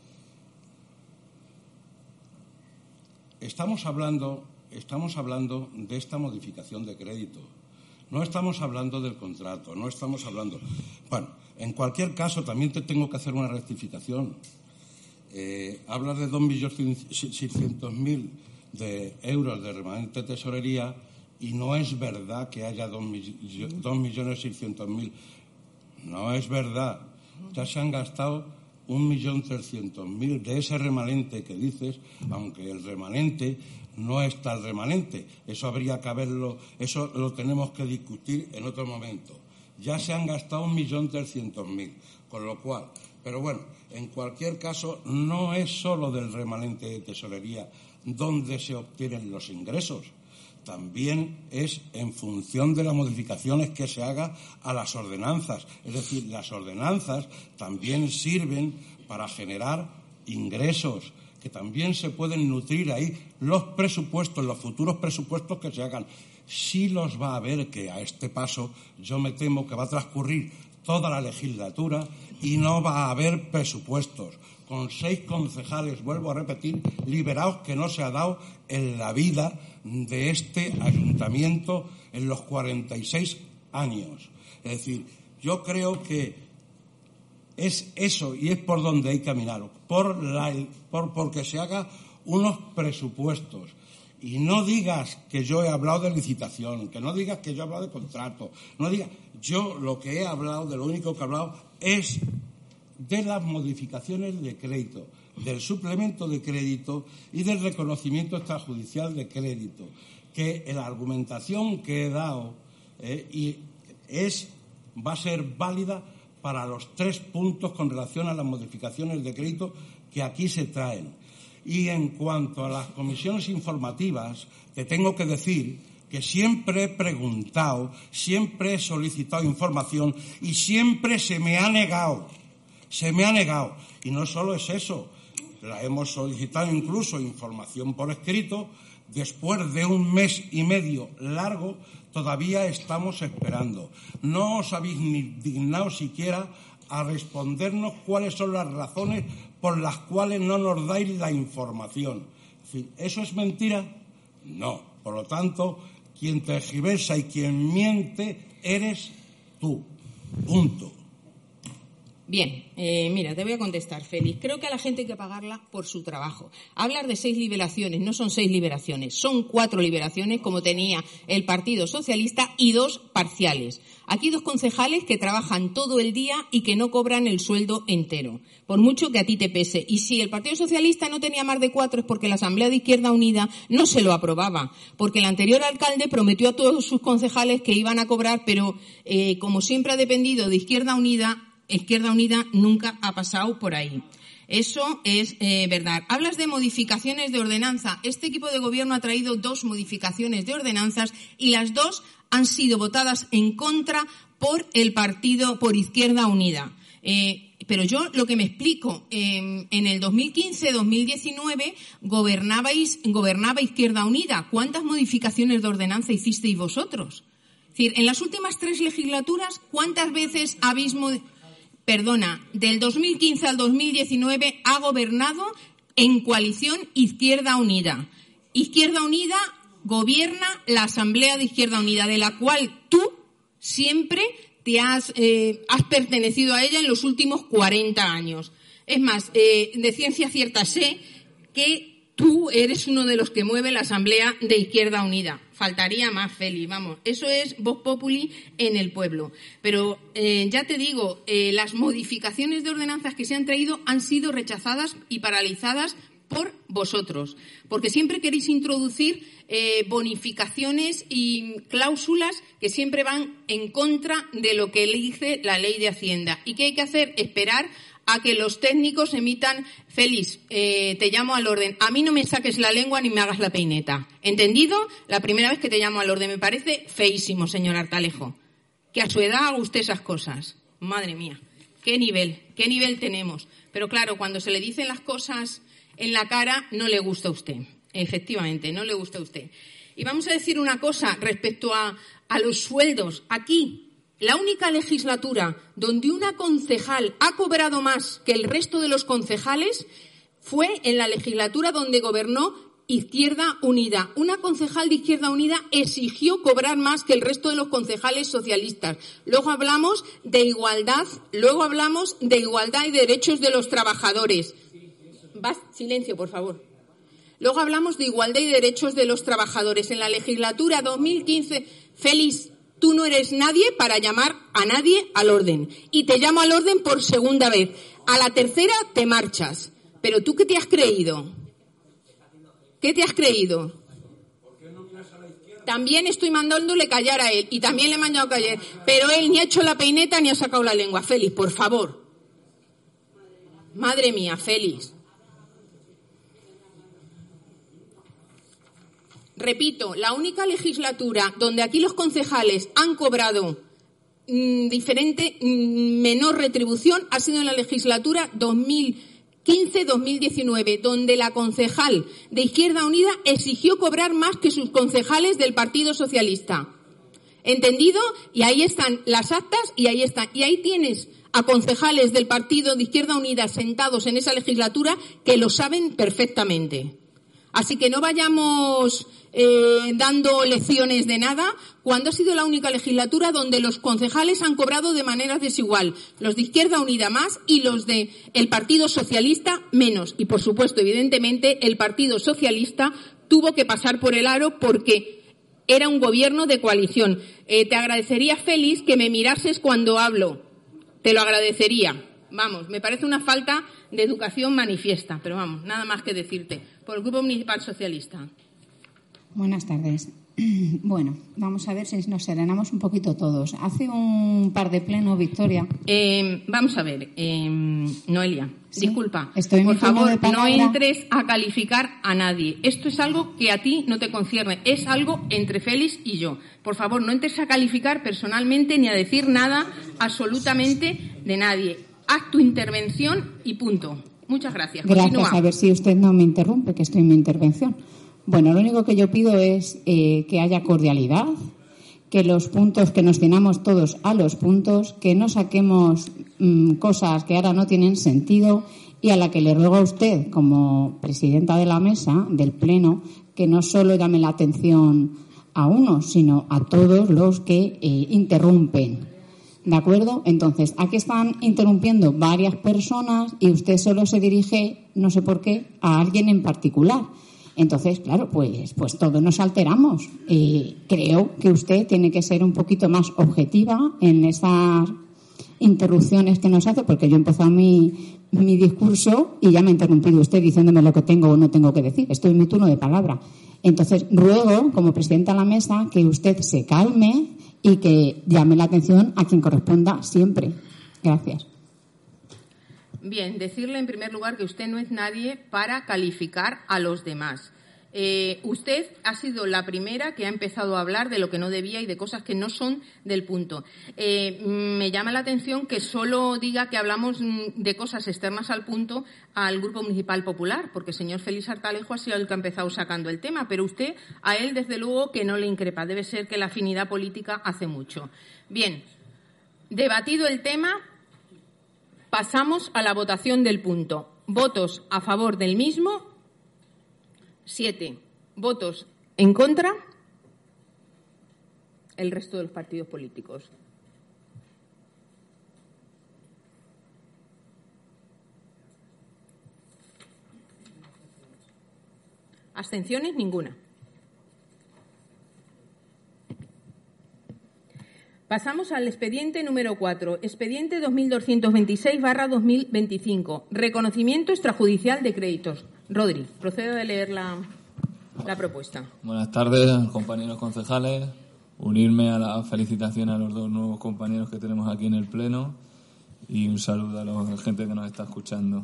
Estamos hablando de esta modificación de crédito. No estamos hablando del contrato, no estamos hablando... Bueno, en cualquier caso, también te tengo que hacer una rectificación. Hablas de 2.600.000 de euros de remanente de tesorería y no es verdad que haya 2.600.000. No es verdad. Ya se han gastado 1.300.000 de ese remanente que dices, aunque el remanente no está el remanente. Eso habría que haberlo, eso lo tenemos que discutir en otro momento. Ya se han gastado 1.300.000, con lo cual, pero bueno, en cualquier caso, no es solo del remanente de tesorería donde se obtienen los ingresos. También es en función de las modificaciones que se haga a las ordenanzas. Es decir, las ordenanzas también sirven para generar ingresos, que también se pueden nutrir ahí los presupuestos, los futuros presupuestos que se hagan. Sí los va a haber, que a este paso yo me temo que va a transcurrir toda la legislatura y no va a haber presupuestos. Con 6 concejales, vuelvo a repetir, liberados, que no se ha dado en la vida de este ayuntamiento en los 46 años. Es decir, yo creo que es eso y es por donde hay que caminar, porque se haga unos presupuestos. Y no digas que yo he hablado de licitación, que no digas que yo he hablado de contrato, no digas. Yo lo que he hablado, de lo único que he hablado, es de las modificaciones de crédito, del suplemento de crédito y del reconocimiento extrajudicial de crédito, que la argumentación que he dado va a ser válida para los 3 puntos con relación a las modificaciones de crédito que aquí se traen. Y en cuanto a las comisiones informativas, te tengo que decir que siempre he preguntado, siempre he solicitado información y siempre se me ha negado. Se me ha negado. Y no solo es eso, la hemos solicitado incluso información por escrito. Después de 1 mes y medio largo, todavía estamos esperando. No os habéis ni dignado siquiera a respondernos cuáles son las razones por las cuales no nos dais la información. En fin, ¿eso es mentira? No. Por lo tanto, quien tergiversa y quien miente eres Tú. Punto. Bien, mira, te voy a contestar, Félix. Creo que a la gente hay que pagarla por su trabajo. Hablar de 6 liberaciones, no son 6 liberaciones, son 4 liberaciones, como tenía el Partido Socialista, y 2 parciales. Aquí 2 concejales que trabajan todo el día y que no cobran el sueldo entero, por mucho que a ti te pese. Y si el Partido Socialista no tenía más de 4 es porque la Asamblea de Izquierda Unida no se lo aprobaba, porque el anterior alcalde prometió a todos sus concejales que iban a cobrar, pero como siempre ha dependido de Izquierda Unida nunca ha pasado por ahí. Eso es verdad. Hablas de modificaciones de ordenanza. Este equipo de gobierno ha traído 2 modificaciones de ordenanzas y las 2 han sido votadas en contra por el partido, por Izquierda Unida. Pero yo lo que me explico, en el 2015-2019 gobernaba Izquierda Unida. ¿Cuántas modificaciones de ordenanza hicisteis vosotros? Es decir, en las últimas 3 legislaturas, ¿cuántas veces habéis del 2015 al 2019 ha gobernado en coalición Izquierda Unida. Izquierda Unida gobierna la Asamblea de Izquierda Unida, de la cual tú siempre te has pertenecido a ella en los últimos 40 años. Es más, de ciencia cierta sé que tú eres uno de los que mueve la Asamblea de Izquierda Unida. Faltaría más, Félix, vamos. Eso es Vox Populi en el pueblo. Pero ya te digo, las modificaciones de ordenanzas que se han traído han sido rechazadas y paralizadas por vosotros. Porque siempre queréis introducir bonificaciones y cláusulas que siempre van en contra de lo que dice la ley de Hacienda. ¿Y qué hay que hacer? Esperar a que los técnicos emitan. Félix, te llamo al orden. A mí no me saques la lengua ni me hagas la peineta. ¿Entendido? La primera vez que te llamo al orden. Me parece feísimo, señor Artalejo, que a su edad haga usted esas cosas. Madre mía, qué nivel tenemos. Pero claro, cuando se le dicen las cosas en la cara, no le gusta a usted. Efectivamente, no le gusta a usted. Y vamos a decir una cosa respecto a los sueldos. Aquí, la única legislatura donde una concejal ha cobrado más que el resto de los concejales fue en la legislatura donde gobernó Izquierda Unida. Una concejal de Izquierda Unida exigió cobrar más que el resto de los concejales socialistas. Luego hablamos de igualdad y derechos de los trabajadores. Silencio, por favor. Luego hablamos de igualdad y derechos de los trabajadores. En la legislatura 2015, Félix, tú no eres nadie para llamar a nadie al orden. Y te llamo al orden por segunda vez. A la tercera te marchas. ¿Pero tú qué te has creído? ¿Qué te has creído? También estoy mandándole callar a él. Y también le he mandado callar. Pero él ni ha hecho la peineta ni ha sacado la lengua. Félix, por favor. Madre mía, Félix. Repito, la única legislatura donde aquí los concejales han cobrado menor retribución ha sido en la legislatura 2015-2019, donde la concejal de Izquierda Unida exigió cobrar más que sus concejales del Partido Socialista. ¿Entendido? Y ahí están las actas y ahí están. Y ahí tienes a concejales del Partido de Izquierda Unida sentados en esa legislatura que lo saben perfectamente. Así que no vayamos dando lecciones de nada cuando ha sido la única legislatura donde los concejales han cobrado de manera desigual. Los de Izquierda Unida más y los de el Partido Socialista menos. Y, por supuesto, evidentemente, el Partido Socialista tuvo que pasar por el aro porque era un gobierno de coalición. Te agradecería, Félix, que me mirases cuando hablo. Te lo agradecería. Vamos, me parece una falta de educación manifiesta, pero vamos, nada más que decirte. Por el Grupo Municipal Socialista. Buenas tardes. Bueno, vamos a ver si nos serenamos un poquito todos. Hace un par de plenos, Victoria. Vamos a ver, Noelia, ¿sí? Disculpa. Por favor, no entres a calificar a nadie. Esto es algo que a ti no te concierne. Es algo entre Félix y yo. Por favor, no entres a calificar personalmente ni a decir nada absolutamente de nadie. Haz tu intervención y punto. Muchas gracias. Gracias. Continúa. A ver si usted no me interrumpe, que estoy en mi intervención. Bueno, lo único que yo pido es que haya cordialidad, que los puntos, que nos cenamos todos a los puntos, que no saquemos cosas que ahora no tienen sentido y a la que le ruego a usted, como presidenta de la mesa, del Pleno, que no solo llame la atención a uno, sino a todos los que interrumpen. ¿De acuerdo? Entonces, aquí están interrumpiendo varias personas y usted solo se dirige, no sé por qué, a alguien en particular. Entonces, claro, pues todos nos alteramos. Creo que usted tiene que ser un poquito más objetiva en esas interrupciones que nos hace, porque yo he empezado mi discurso y ya me ha interrumpido usted diciéndome lo que tengo o no tengo que decir. Estoy en mi turno de palabra. Entonces, ruego, como presidenta de la mesa, que usted se calme y que llame la atención a quien corresponda siempre. Gracias. Bien, decirle en primer lugar que usted no es nadie para calificar a los demás. Usted ha sido la primera que ha empezado a hablar de lo que no debía y de cosas que no son del punto. Me llama la atención que solo diga que hablamos de cosas externas al punto al Grupo Municipal Popular, porque el señor Félix Artalejo ha sido el que ha empezado sacando el tema, pero usted, a él, desde luego, que no le increpa. Debe ser que la afinidad política hace mucho. Bien, debatido el tema, pasamos a la votación del punto. Votos a favor del mismo, 7. Votos en contra, el resto de los partidos políticos. Abstenciones, ninguna. Pasamos al expediente número 4, expediente 2226/2025, reconocimiento extrajudicial de créditos. Rodri, proceda de leer la propuesta. Buenas tardes, compañeros concejales. Unirme a la felicitación a los dos nuevos compañeros que tenemos aquí en el Pleno y un saludo a la gente que nos está escuchando.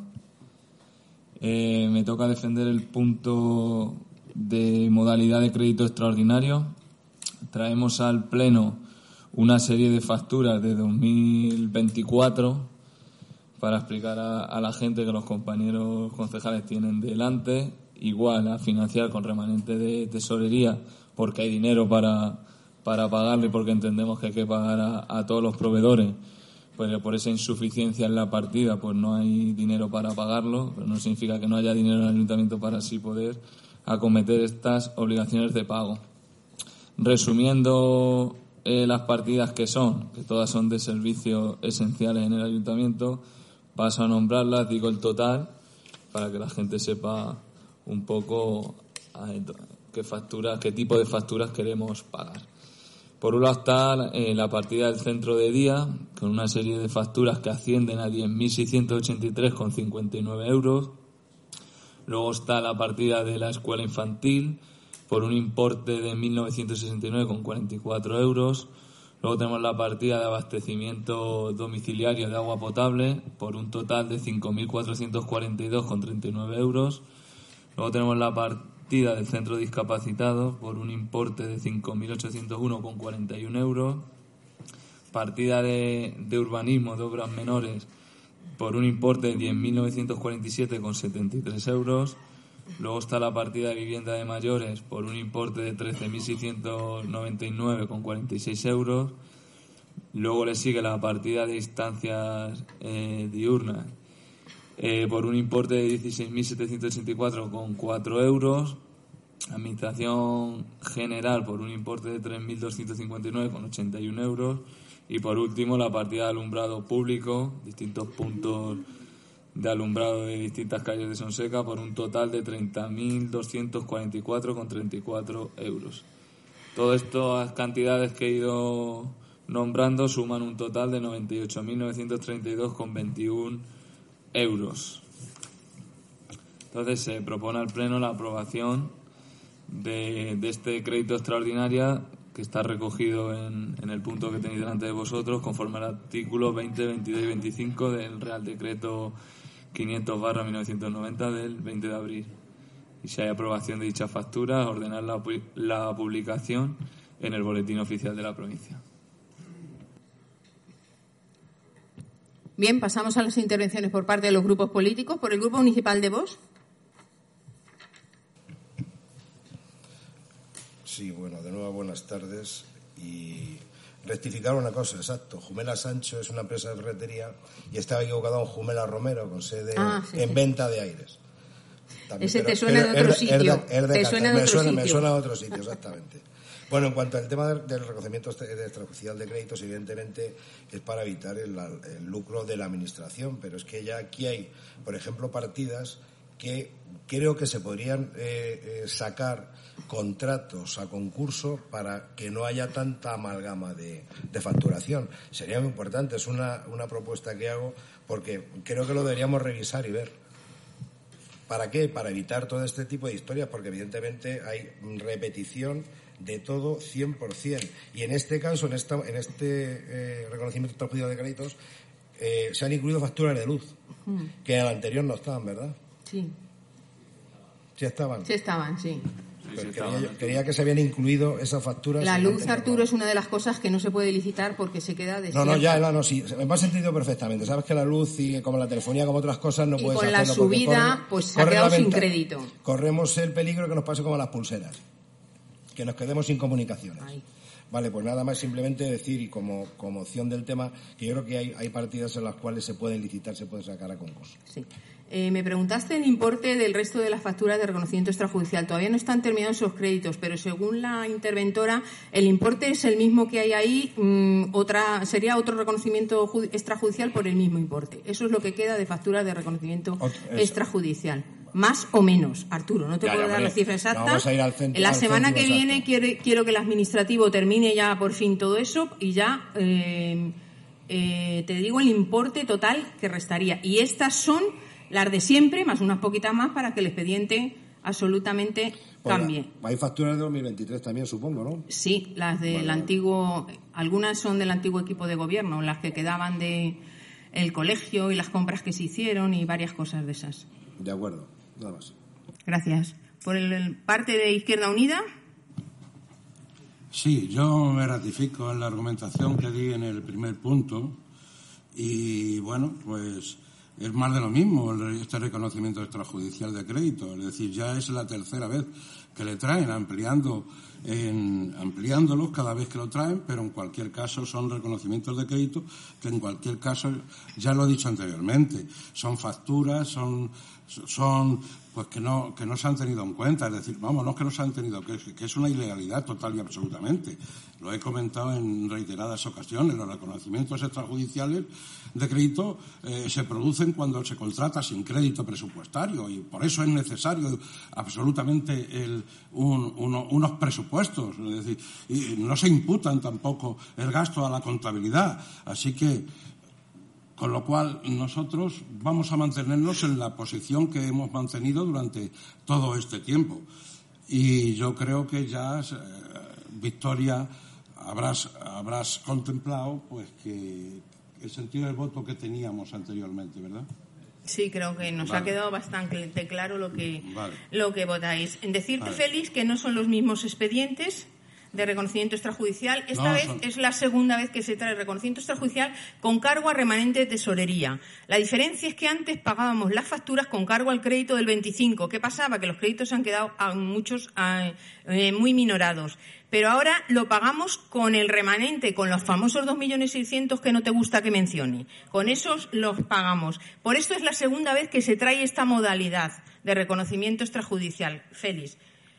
Me toca defender el punto de modalidad de crédito extraordinario. Traemos al Pleno una serie de facturas de 2024 para explicar a la gente que los compañeros concejales tienen delante, igual a financiar con remanente de tesorería porque hay dinero para pagarlo y porque entendemos que hay que pagar a todos los proveedores, pues por esa insuficiencia en la partida pues no hay dinero para pagarlo, pero no significa que no haya dinero en el ayuntamiento para así poder acometer estas obligaciones de pago. Resumiendo las partidas que todas son de servicios esenciales en el ayuntamiento, paso a nombrarlas, digo el total, para que la gente sepa un poco qué tipo de facturas queremos pagar. Por un lado está la partida del centro de día, con una serie de facturas que ascienden a 10.683,59 euros. Luego está la partida de la escuela infantil, por un importe de 1.969,44 euros. Luego tenemos la partida de abastecimiento domiciliario de agua potable por un total de 5.442,39 euros. Luego tenemos la partida del centro discapacitado por un importe de 5.801,41 euros. Partida de urbanismo de obras menores por un importe de 10.947,73 euros. Luego está la partida de vivienda de mayores por un importe de 13.699,46 euros. Luego le sigue la partida de instancias diurnas por un importe de 16.784,4 euros. Administración general por un importe de 3.259,81 euros. Y por último la partida de alumbrado público, distintos puntos de alumbrado de distintas calles de Sonseca por un total de 30.244,34 euros. Todas estas cantidades que he ido nombrando suman un total de 98.932,21 euros. Entonces se propone al Pleno la aprobación de este crédito extraordinario que está recogido en el punto que tenéis delante de vosotros, conforme al artículo 20, 22 y 25 del Real Decreto 500/1990 del 20 de abril. Y si hay aprobación de dicha factura, ordenar la publicación en el Boletín Oficial de la provincia. Bien, pasamos a las intervenciones por parte de los grupos políticos. Por el Grupo Municipal de Vox. Sí, bueno, de nuevo buenas tardes y rectificar una cosa, exacto. Jumela Sancho es una empresa de ferretería y estaba equivocado en Jumela Romero con sede en Venta de Aires. También, ese te suena de otro sitio. Me suena de otro sitio, exactamente. Bueno, en cuanto al tema del reconocimiento extrajudicial de créditos, evidentemente es para evitar el lucro de la Administración, pero es que ya aquí hay, por ejemplo, partidas que creo que se podrían sacar contratos a concurso para que no haya tanta amalgama de facturación. Sería muy importante, es una propuesta que hago, porque creo que lo deberíamos revisar y ver. ¿Para qué? Para evitar todo este tipo de historias, porque evidentemente hay repetición de todo 100%. Y en este caso, en este reconocimiento extrajudicial de créditos, se han incluido facturas de luz, que en el anterior no estaban, ¿verdad? Sí. ¿Sí estaban? Sí estaban, sí. Creía que se habían incluido esas facturas. La luz, Arturo, es una de las cosas que no se puede licitar porque se queda desierta. Sí, me has entendido perfectamente. Sabes que la luz y como la telefonía, como otras cosas, no puedes hacerlo. Y con la subida, pues se ha quedado sin crédito. Corremos el peligro que nos pase como las pulseras, que nos quedemos sin comunicaciones. Ay. Vale, pues nada más simplemente decir, y como opción del tema, que yo creo que hay partidas en las cuales se pueden licitar, se pueden sacar a concurso. Sí. Me preguntaste el importe del resto de las facturas de reconocimiento extrajudicial. Todavía no están terminados esos créditos, pero según la interventora, el importe es el mismo que hay ahí. Sería otro reconocimiento extrajudicial por el mismo importe. Eso es lo que queda de facturas de reconocimiento extrajudicial. Más o menos, Arturo, no te puedo dar la cifra exacta. No, vamos a ir al centro, la semana que viene quiero que el administrativo termine ya por fin todo eso y ya te digo el importe total que restaría. Y estas son las de siempre, más unas poquitas más para que el expediente absolutamente cambie. Hay facturas de 2023 también, supongo, ¿no? Sí, las del antiguo, algunas son del antiguo equipo de gobierno, las que quedaban de el colegio y las compras que se hicieron y varias cosas de esas. De acuerdo, nada más. Gracias. Por el parte de Izquierda Unida. Sí, yo me ratifico en la argumentación que di en el primer punto y, bueno, pues es más de lo mismo este reconocimiento extrajudicial de crédito. Es decir, ya es la tercera vez que le traen, ampliándolos cada vez que lo traen, pero en cualquier caso son reconocimientos de crédito que en cualquier caso, ya lo he dicho anteriormente, son facturas, son pues que no se han tenido en cuenta. Es decir, no es que no se han tenido, que es una ilegalidad total y absolutamente. Lo he comentado en reiteradas ocasiones. Los reconocimientos extrajudiciales de crédito se producen cuando se contrata sin crédito presupuestario y por eso es necesario absolutamente unos presupuestos. Es decir, y no se imputan tampoco el gasto a la contabilidad. Así que, con lo cual, nosotros vamos a mantenernos en la posición que hemos mantenido durante todo este tiempo. Y yo creo que ya, Victoria, habrás contemplado pues que el sentido del voto que teníamos anteriormente, ¿verdad? Sí, creo que nos ha quedado bastante claro lo que votáis. En decirte, Félix, que no son los mismos expedientes de reconocimiento extrajudicial. Esta vez es la segunda vez que se trae reconocimiento extrajudicial con cargo a remanente de tesorería. La diferencia es que antes pagábamos las facturas con cargo al crédito del 25. ¿Qué pasaba? Que los créditos han quedado muchos muy minorados. Pero ahora lo pagamos con el remanente, con los famosos 2.600.000 que no te gusta que mencione. Con esos los pagamos. Por esto es la segunda vez que se trae esta modalidad de reconocimiento extrajudicial. Félix,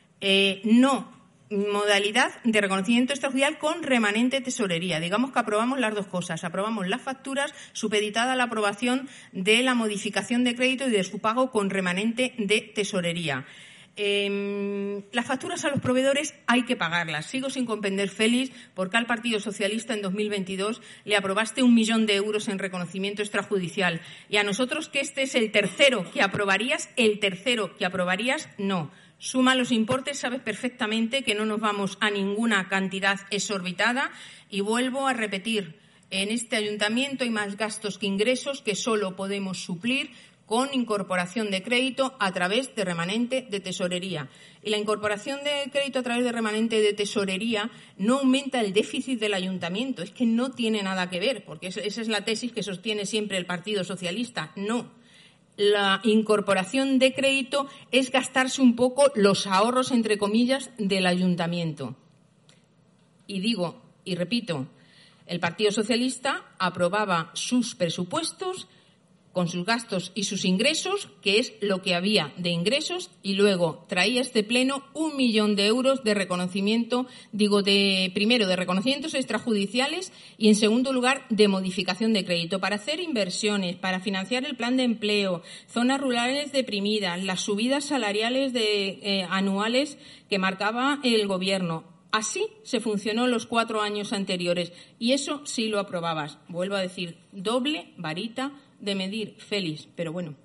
modalidad de reconocimiento extrajudicial con remanente tesorería. Digamos que aprobamos las dos cosas. Aprobamos las facturas supeditada a la aprobación de la modificación de crédito y de su pago con remanente de tesorería. Las facturas a los proveedores hay que pagarlas. Sigo sin comprender, Félix, por qué al Partido Socialista en 2022 le aprobaste 1 millón de euros en reconocimiento extrajudicial y a nosotros que este es el tercero que aprobarías, no. Suma los importes, sabes perfectamente que no nos vamos a ninguna cantidad exorbitada y vuelvo a repetir, en este ayuntamiento hay más gastos que ingresos que solo podemos suplir con incorporación de crédito a través de remanente de tesorería. Y la incorporación de crédito a través de remanente de tesorería no aumenta el déficit del ayuntamiento, es que no tiene nada que ver, porque esa es la tesis que sostiene siempre el Partido Socialista. No. La incorporación de crédito es gastarse un poco los ahorros, entre comillas, del ayuntamiento. Y digo, y repito, el Partido Socialista aprobaba sus presupuestos con sus gastos y sus ingresos, que es lo que había de ingresos, y luego traía a este pleno 1 millón de euros de reconocimiento, primero de reconocimientos extrajudiciales y en segundo lugar de modificación de crédito para hacer inversiones, para financiar el plan de empleo, zonas rurales deprimidas, las subidas salariales anuales que marcaba el Gobierno. Así se funcionó los 4 años anteriores y eso sí lo aprobabas. Vuelvo a decir, doble varita de medir, Félix, pero bueno,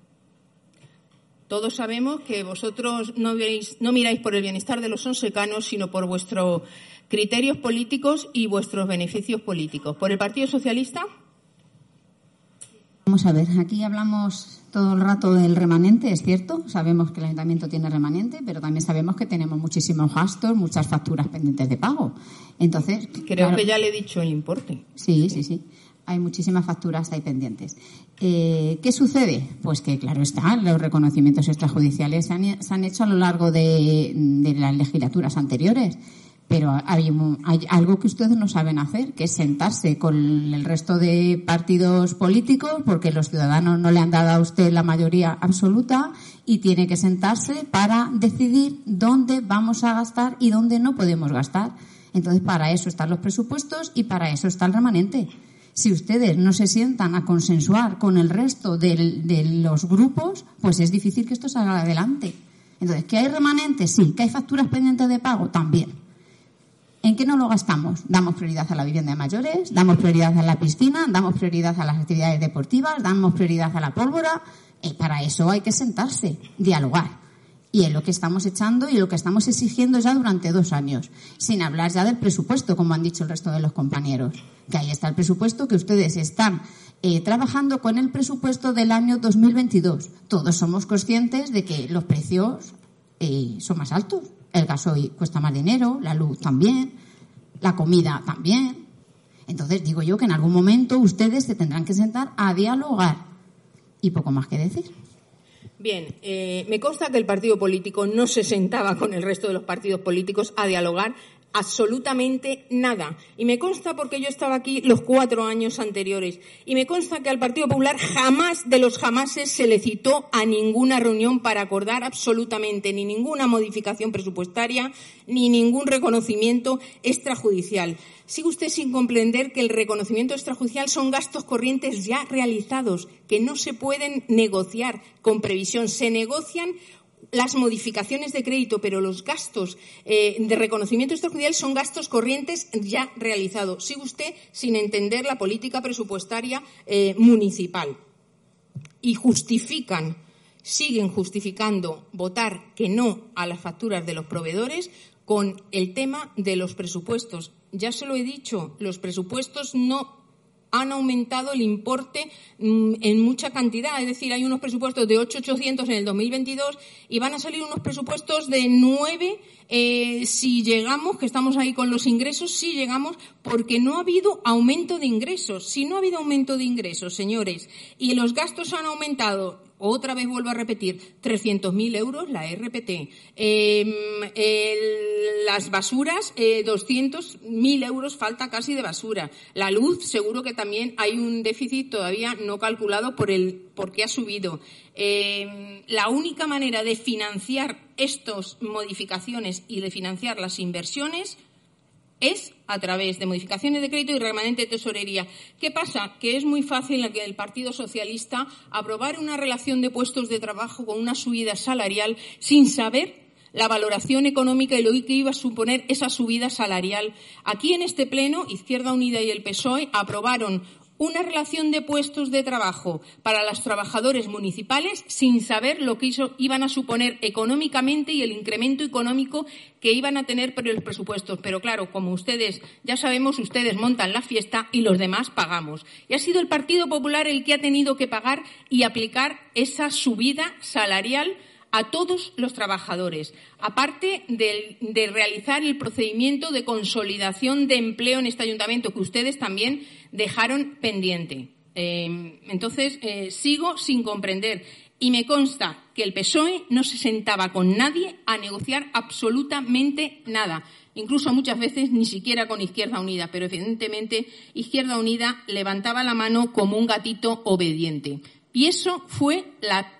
todos sabemos que vosotros no miráis por el bienestar de los sonsecanos, sino por vuestros criterios políticos y vuestros beneficios políticos. ¿Por el Partido Socialista? Vamos a ver, aquí hablamos todo el rato del remanente, es cierto, sabemos que el Ayuntamiento tiene remanente, pero también sabemos que tenemos muchísimos gastos, muchas facturas pendientes de pago. Entonces, creo que ya le he dicho el importe. Sí. Hay muchísimas facturas ahí pendientes. ¿Qué sucede? Pues que, claro está, los reconocimientos extrajudiciales se han hecho a lo largo de las legislaturas anteriores, pero hay algo que ustedes no saben hacer, que es sentarse con el resto de partidos políticos, porque los ciudadanos no le han dado a usted la mayoría absoluta y tiene que sentarse para decidir dónde vamos a gastar y dónde no podemos gastar. Entonces, para eso están los presupuestos y para eso está el remanente. Si ustedes no se sientan a consensuar con el resto de los grupos, pues es difícil que esto salga adelante. Entonces, ¿que hay remanentes? Sí. ¿Que hay facturas pendientes de pago? También. ¿En qué no lo gastamos? Damos prioridad a la vivienda de mayores, damos prioridad a la piscina, damos prioridad a las actividades deportivas, damos prioridad a la pólvora. Para eso hay que sentarse, dialogar. Y es lo que estamos echando y lo que estamos exigiendo ya durante 2 años. Sin hablar ya del presupuesto, como han dicho el resto de los compañeros. Que ahí está el presupuesto, que ustedes están trabajando con el presupuesto del año 2022. Todos somos conscientes de que los precios son más altos. El gasoil cuesta más dinero, la luz también, la comida también. Entonces digo yo que en algún momento ustedes se tendrán que sentar a dialogar. Y poco más que decir. Bien, me consta que el partido político no se sentaba con el resto de los partidos políticos a dialogar absolutamente nada. Y me consta porque yo estaba aquí los 4 años anteriores. Y me consta que al Partido Popular jamás de los jamases se le citó a ninguna reunión para acordar absolutamente ni ninguna modificación presupuestaria ni ningún reconocimiento extrajudicial. Sigue usted sin comprender que el reconocimiento extrajudicial son gastos corrientes ya realizados, que no se pueden negociar con previsión. Se negocian las modificaciones de crédito, pero los gastos de reconocimiento extrajudicial son gastos corrientes ya realizados. Sigue usted sin entender la política presupuestaria municipal. Y siguen justificando votar que no a las facturas de los proveedores con el tema de los presupuestos. Ya se lo he dicho, los presupuestos no han aumentado el importe en mucha cantidad. Es decir, hay unos presupuestos de 8.800 en el 2022 y van a salir unos presupuestos de 9 si llegamos, que estamos ahí con los ingresos, si llegamos, porque no ha habido aumento de ingresos. Si no ha habido aumento de ingresos, señores, y los gastos han aumentado, otra vez vuelvo a repetir, 300.000 euros la RPT. Las basuras, 200.000 euros falta casi de basura. La luz, seguro que también hay un déficit todavía no calculado porque ha subido. La única manera de financiar estas modificaciones y de financiar las inversiones es a través de modificaciones de crédito y remanente de tesorería. ¿Qué pasa? Que es muy fácil que el Partido Socialista aprobar una relación de puestos de trabajo con una subida salarial sin saber la valoración económica y lo que iba a suponer esa subida salarial. Aquí en este Pleno, Izquierda Unida y el PSOE aprobaron una relación de puestos de trabajo para los trabajadores municipales sin saber lo que iban a suponer económicamente y el incremento económico que iban a tener por los presupuestos. Pero claro, como ustedes ya sabemos, ustedes montan la fiesta y los demás pagamos. Y ha sido el Partido Popular el que ha tenido que pagar y aplicar esa subida salarial a todos los trabajadores, aparte de realizar el procedimiento de consolidación de empleo en este ayuntamiento, que ustedes también dejaron pendiente. Entonces, sigo sin comprender. Y me consta que el PSOE no se sentaba con nadie a negociar absolutamente nada. Incluso muchas veces ni siquiera con Izquierda Unida. Pero evidentemente Izquierda Unida levantaba la mano como un gatito obediente. Y esa fue la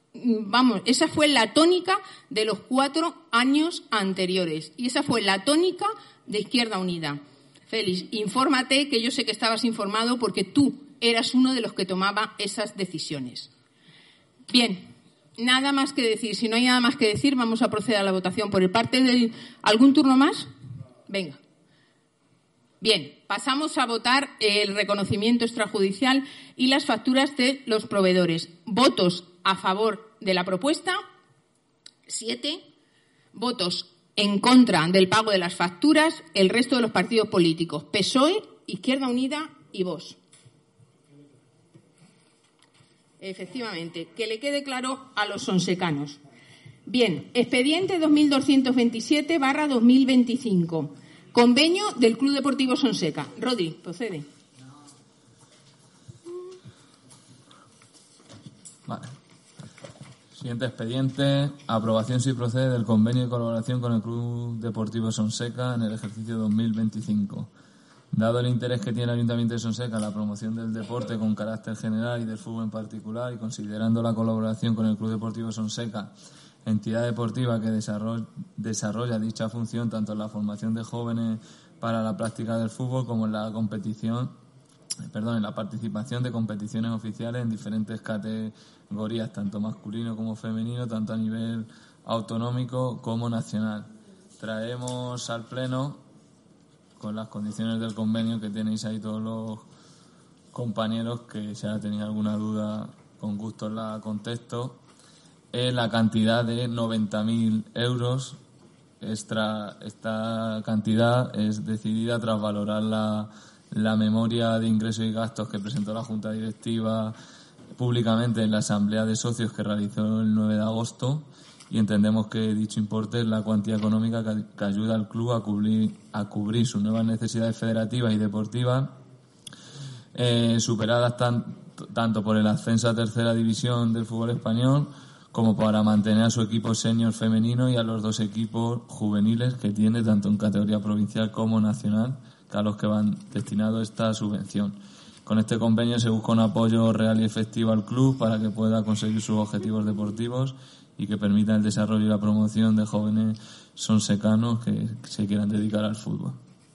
tónica de los 4 años anteriores. Y esa fue la tónica de Izquierda Unida. Félix, infórmate, que yo sé que estabas informado porque tú eras uno de los que tomaba esas decisiones. Bien, nada más que decir. Si no hay nada más que decir, vamos a proceder a la votación. ¿Por el parte de algún turno más? Venga. Bien, pasamos a votar el reconocimiento extrajudicial y las facturas de los proveedores. Votos a favor de la propuesta, 7. Votos en contra del pago de las facturas, el resto de los partidos políticos, PSOE, Izquierda Unida y Vox. Efectivamente, que le quede claro a los sonsecanos. Bien, expediente 2227/2025. Convenio del Club Deportivo Sonseca. Rodri, procede. Vale. Siguiente expediente. Aprobación, si procede, del convenio de colaboración con el Club Deportivo Sonseca en el ejercicio 2025. Dado el interés que tiene el Ayuntamiento de Sonseca en la promoción del deporte con carácter general y del fútbol en particular, y considerando la colaboración con el Club Deportivo Sonseca, entidad deportiva que desarrolla dicha función tanto en la formación de jóvenes para la práctica del fútbol como en la participación de competiciones oficiales en diferentes categorías, tanto masculino como femenino, tanto a nivel autonómico como nacional. Traemos al Pleno, con las condiciones del convenio que tenéis ahí todos los compañeros, que si ahora tenéis alguna duda, con gusto la contesto, la cantidad de 90.000 euros. Esta cantidad es decidida tras valorar la memoria de ingresos y gastos que presentó la Junta Directiva públicamente en la Asamblea de Socios que realizó el 9 de agosto, y entendemos que dicho importe es la cuantía económica que ayuda al club a cubrir sus nuevas necesidades federativas y deportivas, superadas tanto por el ascenso a tercera división del fútbol español como para mantener a su equipo senior femenino y a los 2 equipos juveniles que tiene tanto en categoría provincial como nacional, que a los que van destinados esta subvención. Con este convenio se busca un apoyo real y efectivo al club para que pueda conseguir sus objetivos deportivos y que permita el desarrollo y la promoción de jóvenes sonsecanos que se quieran dedicar al fútbol.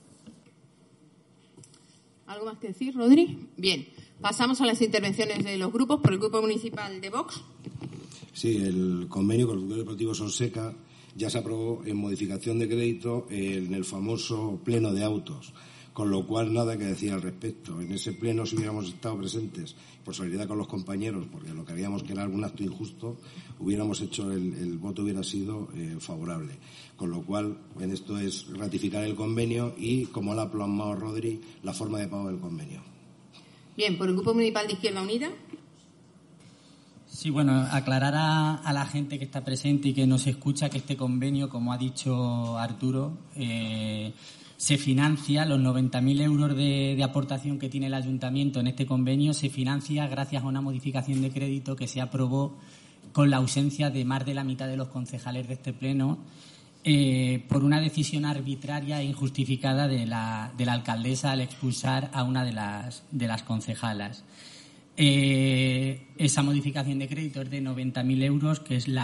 ¿Algo más que decir, Rodri? Bien, pasamos a las intervenciones de los grupos. Por el Grupo Municipal de Vox. Sí, el convenio con el Club Deportivo Sonseca ya se aprobó en modificación de crédito en el famoso pleno de autos, con lo cual nada que decir al respecto. En ese pleno, si hubiéramos estado presentes por solidaridad con los compañeros, porque lo que haríamos que era algún acto injusto, hubiéramos hecho el voto hubiera sido favorable. Con lo cual, en esto es ratificar el convenio y, como lo ha plasmado Rodri, la forma de pago del convenio. Bien, por el Grupo Municipal de Izquierda Unida. Sí, bueno, aclarar a la gente que está presente y que nos escucha que este convenio, como ha dicho Arturo, se financia, los 90.000 euros de aportación que tiene el Ayuntamiento en este convenio se financia gracias a una modificación de crédito que se aprobó con la ausencia de más de la mitad de los concejales de este pleno por una decisión arbitraria e injustificada de la alcaldesa al expulsar a una de las concejalas. Esa modificación de crédito es de 90.000 euros, que es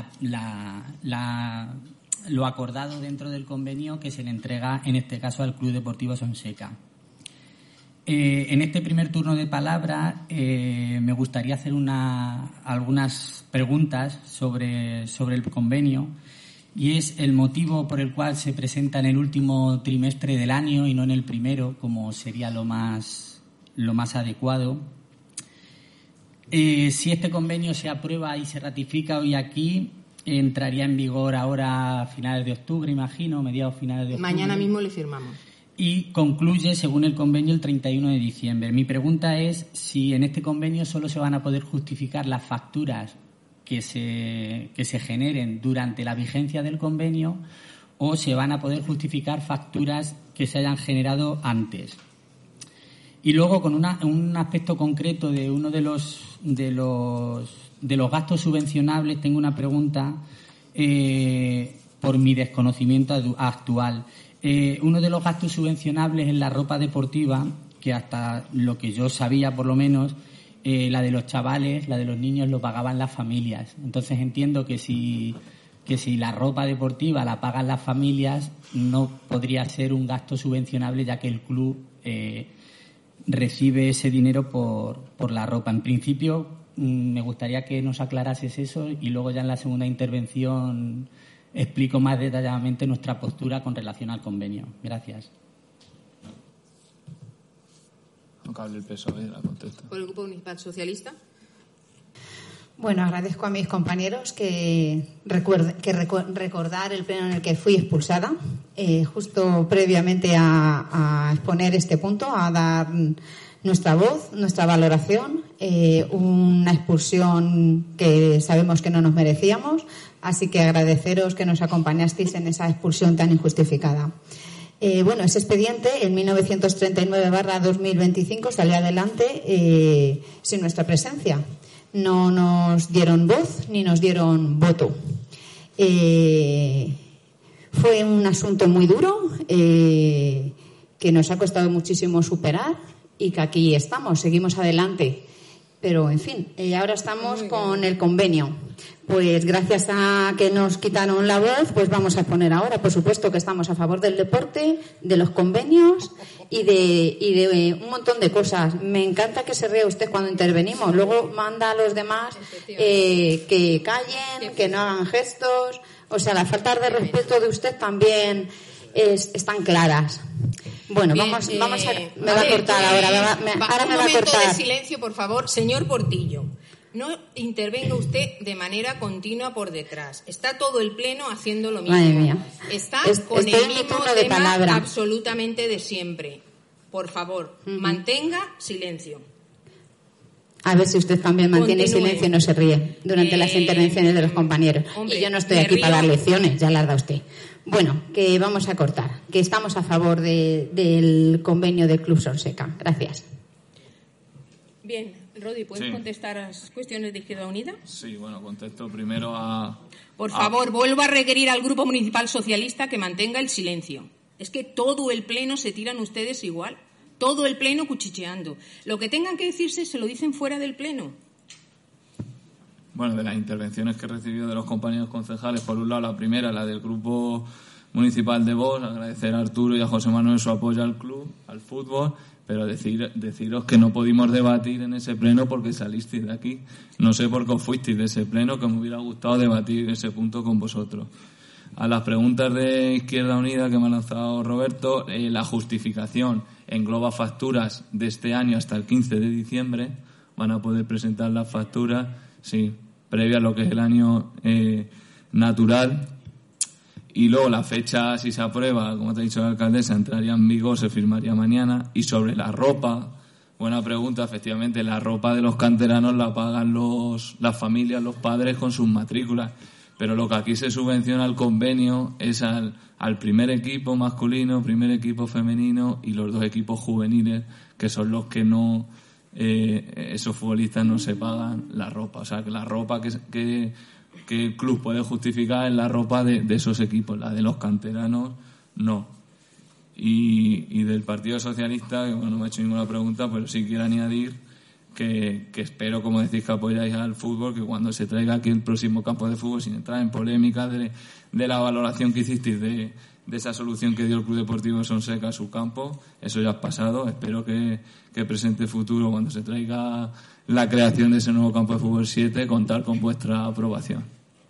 lo acordado dentro del convenio que se le entrega, en este caso, al Club Deportivo Sonseca. En este primer turno de palabra me gustaría hacer algunas preguntas sobre el convenio, y es el motivo por el cual se presenta en el último trimestre del año y no en el primero, como sería lo más adecuado. Si este convenio se aprueba y se ratifica hoy aquí, entraría en vigor ahora a finales de octubre, imagino, mediados finales de octubre. Mañana mismo le firmamos. Y concluye, según el convenio, el 31 de diciembre. Mi pregunta es si en este convenio solo se van a poder justificar las facturas que se generen durante la vigencia del convenio, o se van a poder justificar facturas que se hayan generado antes. Y luego, con un aspecto concreto de uno de los gastos subvencionables, tengo una pregunta por mi desconocimiento actual. Uno de los gastos subvencionables es la ropa deportiva, que hasta lo que yo sabía, por lo menos, la de los chavales, la de los niños, lo pagaban las familias. Entonces entiendo que si la ropa deportiva la pagan las familias, no podría ser un gasto subvencionable, ya que el club recibe ese dinero por la ropa. En principio, me gustaría que nos aclarases eso y luego ya en la segunda intervención explico más detalladamente nuestra postura con relación al convenio. Gracias. No cabe el peso de la contesta. ¿Por el Grupo Municipal Socialista? Bueno, agradezco a mis compañeros que recordar el pleno en el que fui expulsada, justo previamente a exponer este punto, a dar nuestra voz, nuestra valoración, una expulsión que sabemos que no nos merecíamos, así que agradeceros que nos acompañasteis en esa expulsión tan injustificada. Bueno, ese expediente en 1939/2025 salió adelante sin nuestra presencia. No nos dieron voz ni nos dieron voto. Fue un asunto muy duro que nos ha costado muchísimo superar y que aquí estamos, seguimos adelante. Pero, en fin, ahora estamos con el convenio. Pues gracias a que nos quitaron la voz, pues vamos a exponer ahora. Por supuesto que estamos a favor del deporte, de los convenios y de un montón de cosas. Me encanta que se ría usted cuando intervenimos. Luego manda a los demás que callen, que no hagan gestos. O sea, las faltas de respeto de usted también están claras. Bueno, bien, me va a cortar ahora. Ahora me va a cortar. Un momento de silencio, por favor. Señor Portillo, no intervenga usted de manera continua por detrás. Está todo el pleno haciendo lo mismo. Madre mía. Está con el mismo tema absolutamente de siempre. Por favor, mantenga silencio. A ver si usted también mantiene silencio y no se ríe durante las intervenciones de los compañeros. Hombre, y yo no estoy aquí para dar lecciones, ya las da usted. Bueno, que vamos a cortar, que estamos a favor del convenio del Club Sonseca. Gracias. Bien, Rodi, ¿puedes contestar a las cuestiones de Izquierda Unida? Sí, bueno, contesto primero a... Por favor, vuelvo a requerir al Grupo Municipal Socialista que mantenga el silencio. Es que todo el pleno se tiran ustedes igual. Todo el pleno cuchicheando. Lo que tengan que decirse se lo dicen fuera del pleno. Bueno, de las intervenciones que he recibido de los compañeros concejales, por un lado la primera, la del Grupo Municipal de Vox, agradecer a Arturo y a José Manuel su apoyo al club, al fútbol, pero deciros que no pudimos debatir en ese pleno porque salisteis de aquí. No sé por qué os fuisteis de ese pleno, que me hubiera gustado debatir ese punto con vosotros. A las preguntas de Izquierda Unida que me ha lanzado Roberto, la justificación engloba facturas de este año hasta el 15 de diciembre. Van a poder presentar las facturas, sí, previa a lo que es el año natural. Y luego la fecha, si se aprueba, como te ha dicho la alcaldesa, entraría en vigor, se firmaría mañana. Y sobre la ropa, buena pregunta, efectivamente, la ropa de los canteranos la pagan las familias, los padres con sus matrículas. Pero lo que aquí se subvenciona al convenio es al primer equipo masculino, primer equipo femenino y los dos equipos juveniles, que son los que no, esos futbolistas no se pagan la ropa. O sea, que la ropa que el club puede justificar es la ropa de esos equipos, la de los canteranos no. Y del Partido Socialista, que bueno, no me ha hecho ninguna pregunta, pero sí quiero añadir que espero, como decís, que apoyáis al fútbol, que cuando se traiga aquí el próximo campo de fútbol, sin entrar en polémica de la valoración que hicisteis de esa solución que dio el Club Deportivo Sonseca a su campo, eso ya ha pasado. Espero que presente futuro, cuando se traiga la creación de ese nuevo campo de fútbol 7, contar con vuestra aprobación.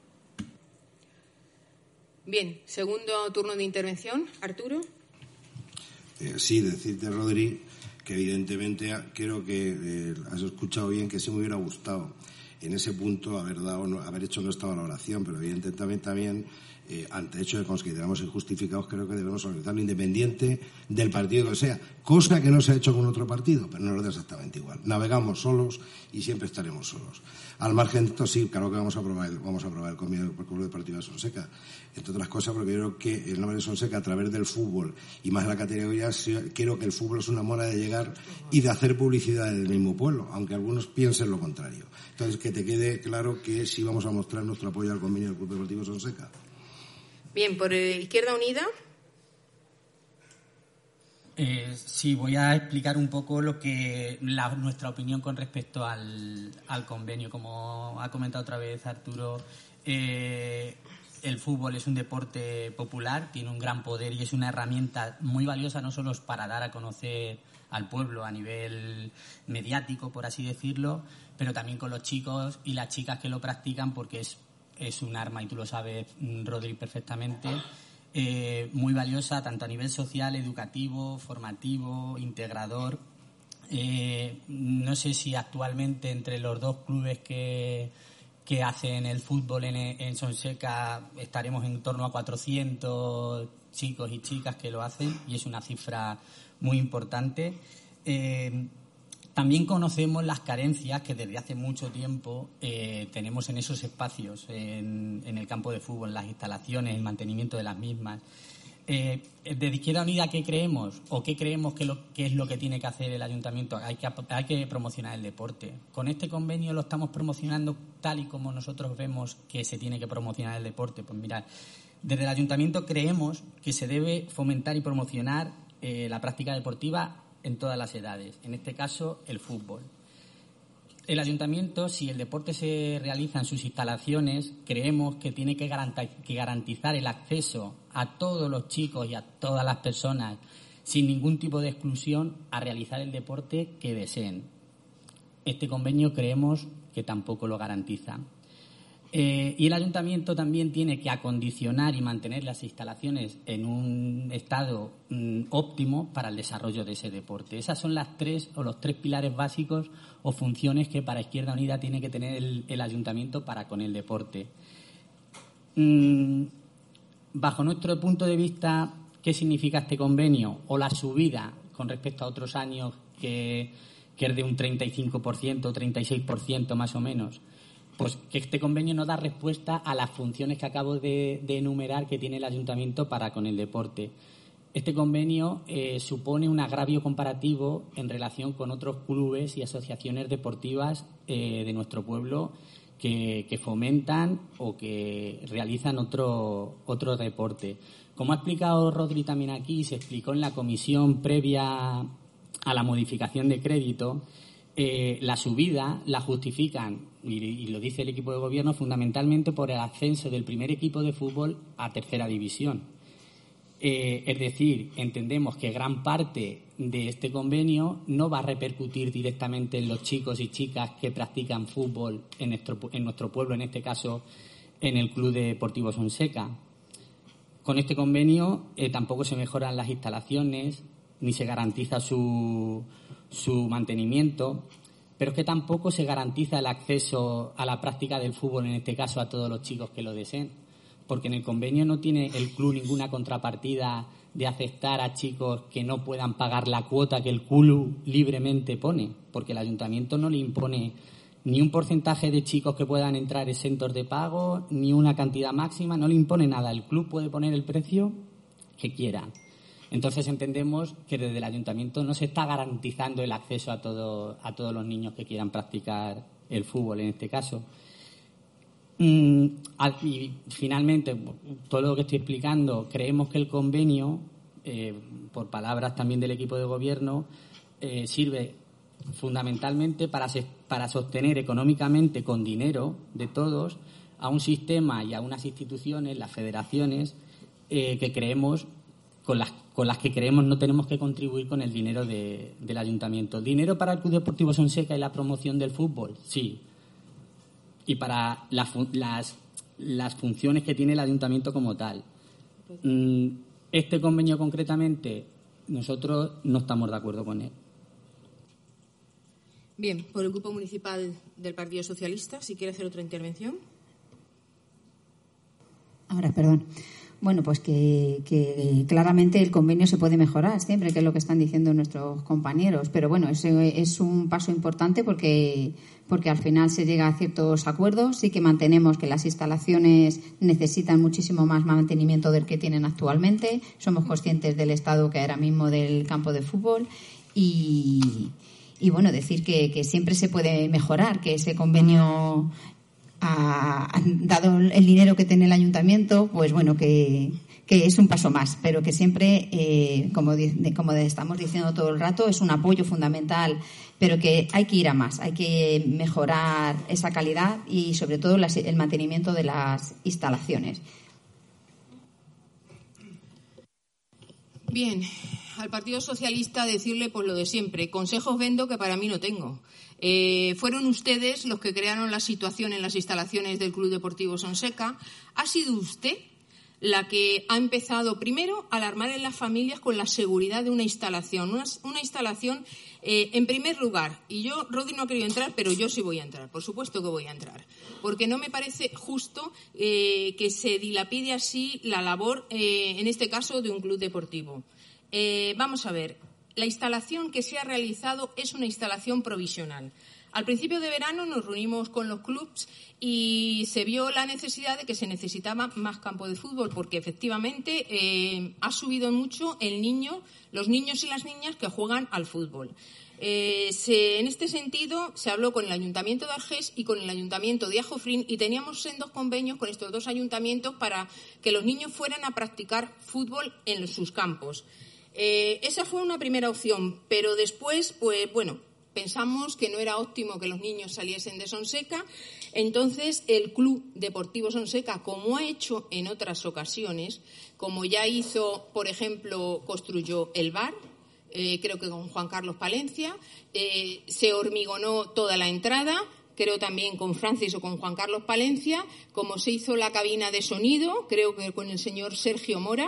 Bien, segundo turno de intervención. Arturo. Sí, decirte, Rodri, que evidentemente creo que has escuchado bien, que sí me hubiera gustado en ese punto haber hecho nuestra valoración, pero evidentemente también ante hecho de que consideramos injustificados, creo que debemos organizarlo independiente del partido que sea, cosa que no se ha hecho con otro partido, pero no lo da exactamente igual. Navegamos solos y siempre estaremos solos. Al margen de esto, sí, claro que vamos a aprobar el convenio del Club Deportivo de Sonseca, entre otras cosas porque yo creo que el nombre de Sonseca, a través del fútbol y más de la categoría, creo que el fútbol es una manera de llegar y de hacer publicidad en el mismo pueblo, aunque algunos piensen lo contrario. Entonces, que te quede claro que sí vamos a mostrar nuestro apoyo al convenio del Club Deportivo Sonseca. Bien, por Izquierda Unida. Sí, voy a explicar un poco nuestra opinión con respecto al convenio. Como ha comentado otra vez Arturo, el fútbol es un deporte popular, tiene un gran poder y es una herramienta muy valiosa no solo para dar a conocer al pueblo a nivel mediático, por así decirlo, pero también con los chicos y las chicas que lo practican, porque es un arma, y tú lo sabes, Rodri, perfectamente, muy valiosa tanto a nivel social, educativo, formativo, integrador. No sé si actualmente entre los dos clubes que hacen el fútbol en Sonseca estaremos en torno a 400 chicos y chicas que lo hacen, y es una cifra muy importante. También conocemos las carencias que desde hace mucho tiempo tenemos en esos espacios, en el campo de fútbol, en las instalaciones, el mantenimiento de las mismas. Desde Izquierda Unida, ¿qué creemos? ¿O qué creemos que es lo que tiene que hacer el ayuntamiento? Hay que promocionar el deporte. Con este convenio lo estamos promocionando tal y como nosotros vemos que se tiene que promocionar el deporte. Pues mirad, desde el ayuntamiento creemos que se debe fomentar y promocionar la práctica deportiva en todas las edades, en este caso el fútbol. El ayuntamiento, si el deporte se realiza en sus instalaciones, creemos que tiene que garantizar el acceso a todos los chicos y a todas las personas, sin ningún tipo de exclusión, a realizar el deporte que deseen. Este convenio creemos que tampoco lo garantiza. Y el ayuntamiento también tiene que acondicionar y mantener las instalaciones en un estado óptimo para el desarrollo de ese deporte. Esas son los tres pilares básicos o funciones que para Izquierda Unida tiene que tener el ayuntamiento para con el deporte. Bajo nuestro punto de vista, ¿qué significa este convenio? O la subida con respecto a otros años, que es de un 35% o 36% más o menos. Pues que este convenio no da respuesta a las funciones que acabo de enumerar que tiene el ayuntamiento para con el deporte. Este convenio supone un agravio comparativo en relación con otros clubes y asociaciones deportivas de nuestro pueblo que fomentan o que realizan otro deporte. Como ha explicado Rodri también aquí, se explicó en la comisión previa a la modificación de crédito, la subida la justifican, y lo dice el equipo de gobierno, fundamentalmente por el ascenso del primer equipo de fútbol a tercera división. Es decir, entendemos que gran parte de este convenio no va a repercutir directamente en los chicos y chicas que practican fútbol en nuestro pueblo, en este caso en el Club Deportivo Sonseca. Con este convenio tampoco se mejoran las instalaciones ni se garantiza su mantenimiento, pero es que tampoco se garantiza el acceso a la práctica del fútbol, en este caso a todos los chicos que lo deseen, porque en el convenio no tiene el club ninguna contrapartida de aceptar a chicos que no puedan pagar la cuota que el club libremente pone, porque el ayuntamiento no le impone ni un porcentaje de chicos que puedan entrar exentos de pago, ni una cantidad máxima, no le impone nada. El club puede poner el precio que quiera. Entonces entendemos que desde el ayuntamiento no se está garantizando el acceso a todos los niños que quieran practicar el fútbol en este caso. Y finalmente, todo lo que estoy explicando, creemos que el convenio, por palabras también del equipo de gobierno, sirve fundamentalmente para sostener económicamente con dinero de todos a un sistema y a unas instituciones, las federaciones, que creemos con las que creemos no tenemos que contribuir con el dinero del ayuntamiento. ¿Dinero para el Club Deportivo Sonseca y la promoción del fútbol? Sí. Y para las funciones que tiene el ayuntamiento como tal. Este convenio concretamente, nosotros no estamos de acuerdo con él. Bien, por el Grupo Municipal del Partido Socialista, si quiere hacer otra intervención. Ahora, perdón. Bueno, pues que claramente el convenio se puede mejorar siempre, que es lo que están diciendo nuestros compañeros. Pero bueno, es un paso importante porque al final se llega a ciertos acuerdos. Sí que mantenemos que las instalaciones necesitan muchísimo más mantenimiento del que tienen actualmente. Somos conscientes del estado que hay ahora mismo del campo de fútbol y bueno, decir que siempre se puede mejorar, que ese convenio, dado el dinero que tiene el ayuntamiento, pues bueno, que que es un paso más, pero que siempre, como estamos diciendo todo el rato, es un apoyo fundamental, pero que hay que ir a más, hay que mejorar esa calidad y, sobre todo, el mantenimiento de las instalaciones. Bien, al Partido Socialista decirle pues lo de siempre, consejos vendo que para mí no tengo. Fueron ustedes los que crearon la situación en las instalaciones del Club Deportivo Sonseca. Ha sido usted la que ha empezado primero a alarmar en las familias con la seguridad de una instalación. Una instalación, en primer lugar, y yo, Rodi no ha querido entrar, pero yo sí voy a entrar, por supuesto que voy a entrar, porque no me parece justo que se dilapide así la labor, en este caso, de un club deportivo. Vamos a ver, la instalación que se ha realizado es una instalación provisional. Al principio de verano nos reunimos con los clubs y se vio la necesidad de que se necesitaba más campo de fútbol, porque efectivamente ha subido mucho los niños y las niñas que juegan al fútbol. En este sentido se habló con el Ayuntamiento de Argés y con el Ayuntamiento de Ajofrín y teníamos sendos convenios con estos dos ayuntamientos para que los niños fueran a practicar fútbol en sus campos. Esa fue una primera opción, pero después, pues bueno, pensamos que no era óptimo que los niños saliesen de Sonseca. Entonces, el Club Deportivo Sonseca, como ha hecho en otras ocasiones, como ya hizo, por ejemplo, construyó el bar, creo que con Juan Carlos Palencia, se hormigonó toda la entrada, creo también con Francis o con Juan Carlos Palencia, como se hizo la cabina de sonido, creo que con el señor Sergio Mora,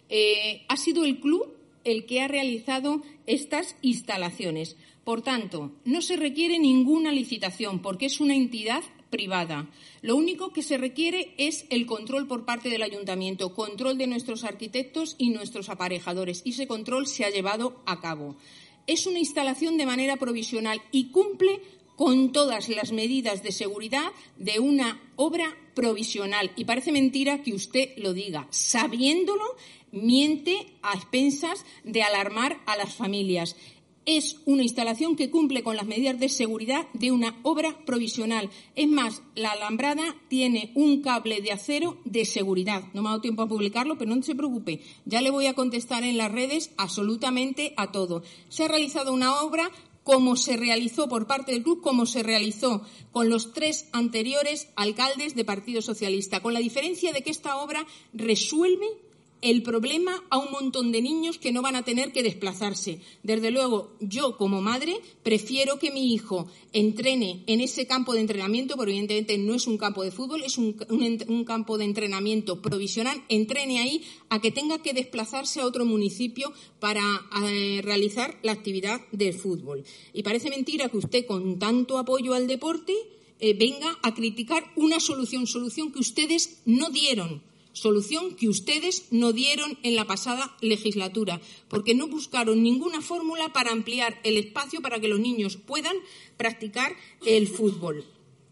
ha sido el club el que ha realizado estas instalaciones. Por tanto, no se requiere ninguna licitación porque es una entidad privada. Lo único que se requiere es el control por parte del Ayuntamiento, control de nuestros arquitectos y nuestros aparejadores, y ese control se ha llevado a cabo. Es una instalación de manera provisional y cumple con todas las medidas de seguridad de una obra provisional. Y parece mentira que usted lo diga. Sabiéndolo, miente a expensas de alarmar a las familias. Es una instalación que cumple con las medidas de seguridad de una obra provisional. Es más, la alambrada tiene un cable de acero de seguridad. No me ha dado tiempo a publicarlo, pero no se preocupe. Ya le voy a contestar en las redes absolutamente a todo. Se ha realizado una obra como se realizó por parte del club, como se realizó con los 3 anteriores alcaldes de Partido Socialista, con la diferencia de que esta obra resuelve el problema a un montón de niños que no van a tener que desplazarse. Desde luego, yo como madre prefiero que mi hijo entrene en ese campo de entrenamiento, porque evidentemente no es un campo de fútbol, es un campo de entrenamiento provisional, entrene ahí, a que tenga que desplazarse a otro municipio para realizar la actividad del fútbol. Y parece mentira que usted, con tanto apoyo al deporte, venga a criticar una solución que ustedes no dieron. Solución que ustedes no dieron en la pasada legislatura, porque no buscaron ninguna fórmula para ampliar el espacio para que los niños puedan practicar el fútbol.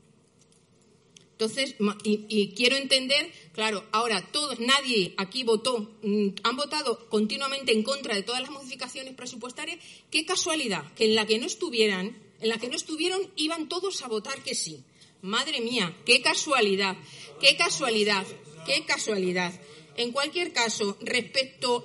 Entonces, y quiero entender, claro, ahora nadie aquí votó, han votado continuamente en contra de todas las modificaciones presupuestarias. Qué casualidad que en la que no estuvieron, iban todos a votar que sí. Madre mía, qué casualidad, qué casualidad. ¡Qué casualidad! En cualquier caso, respecto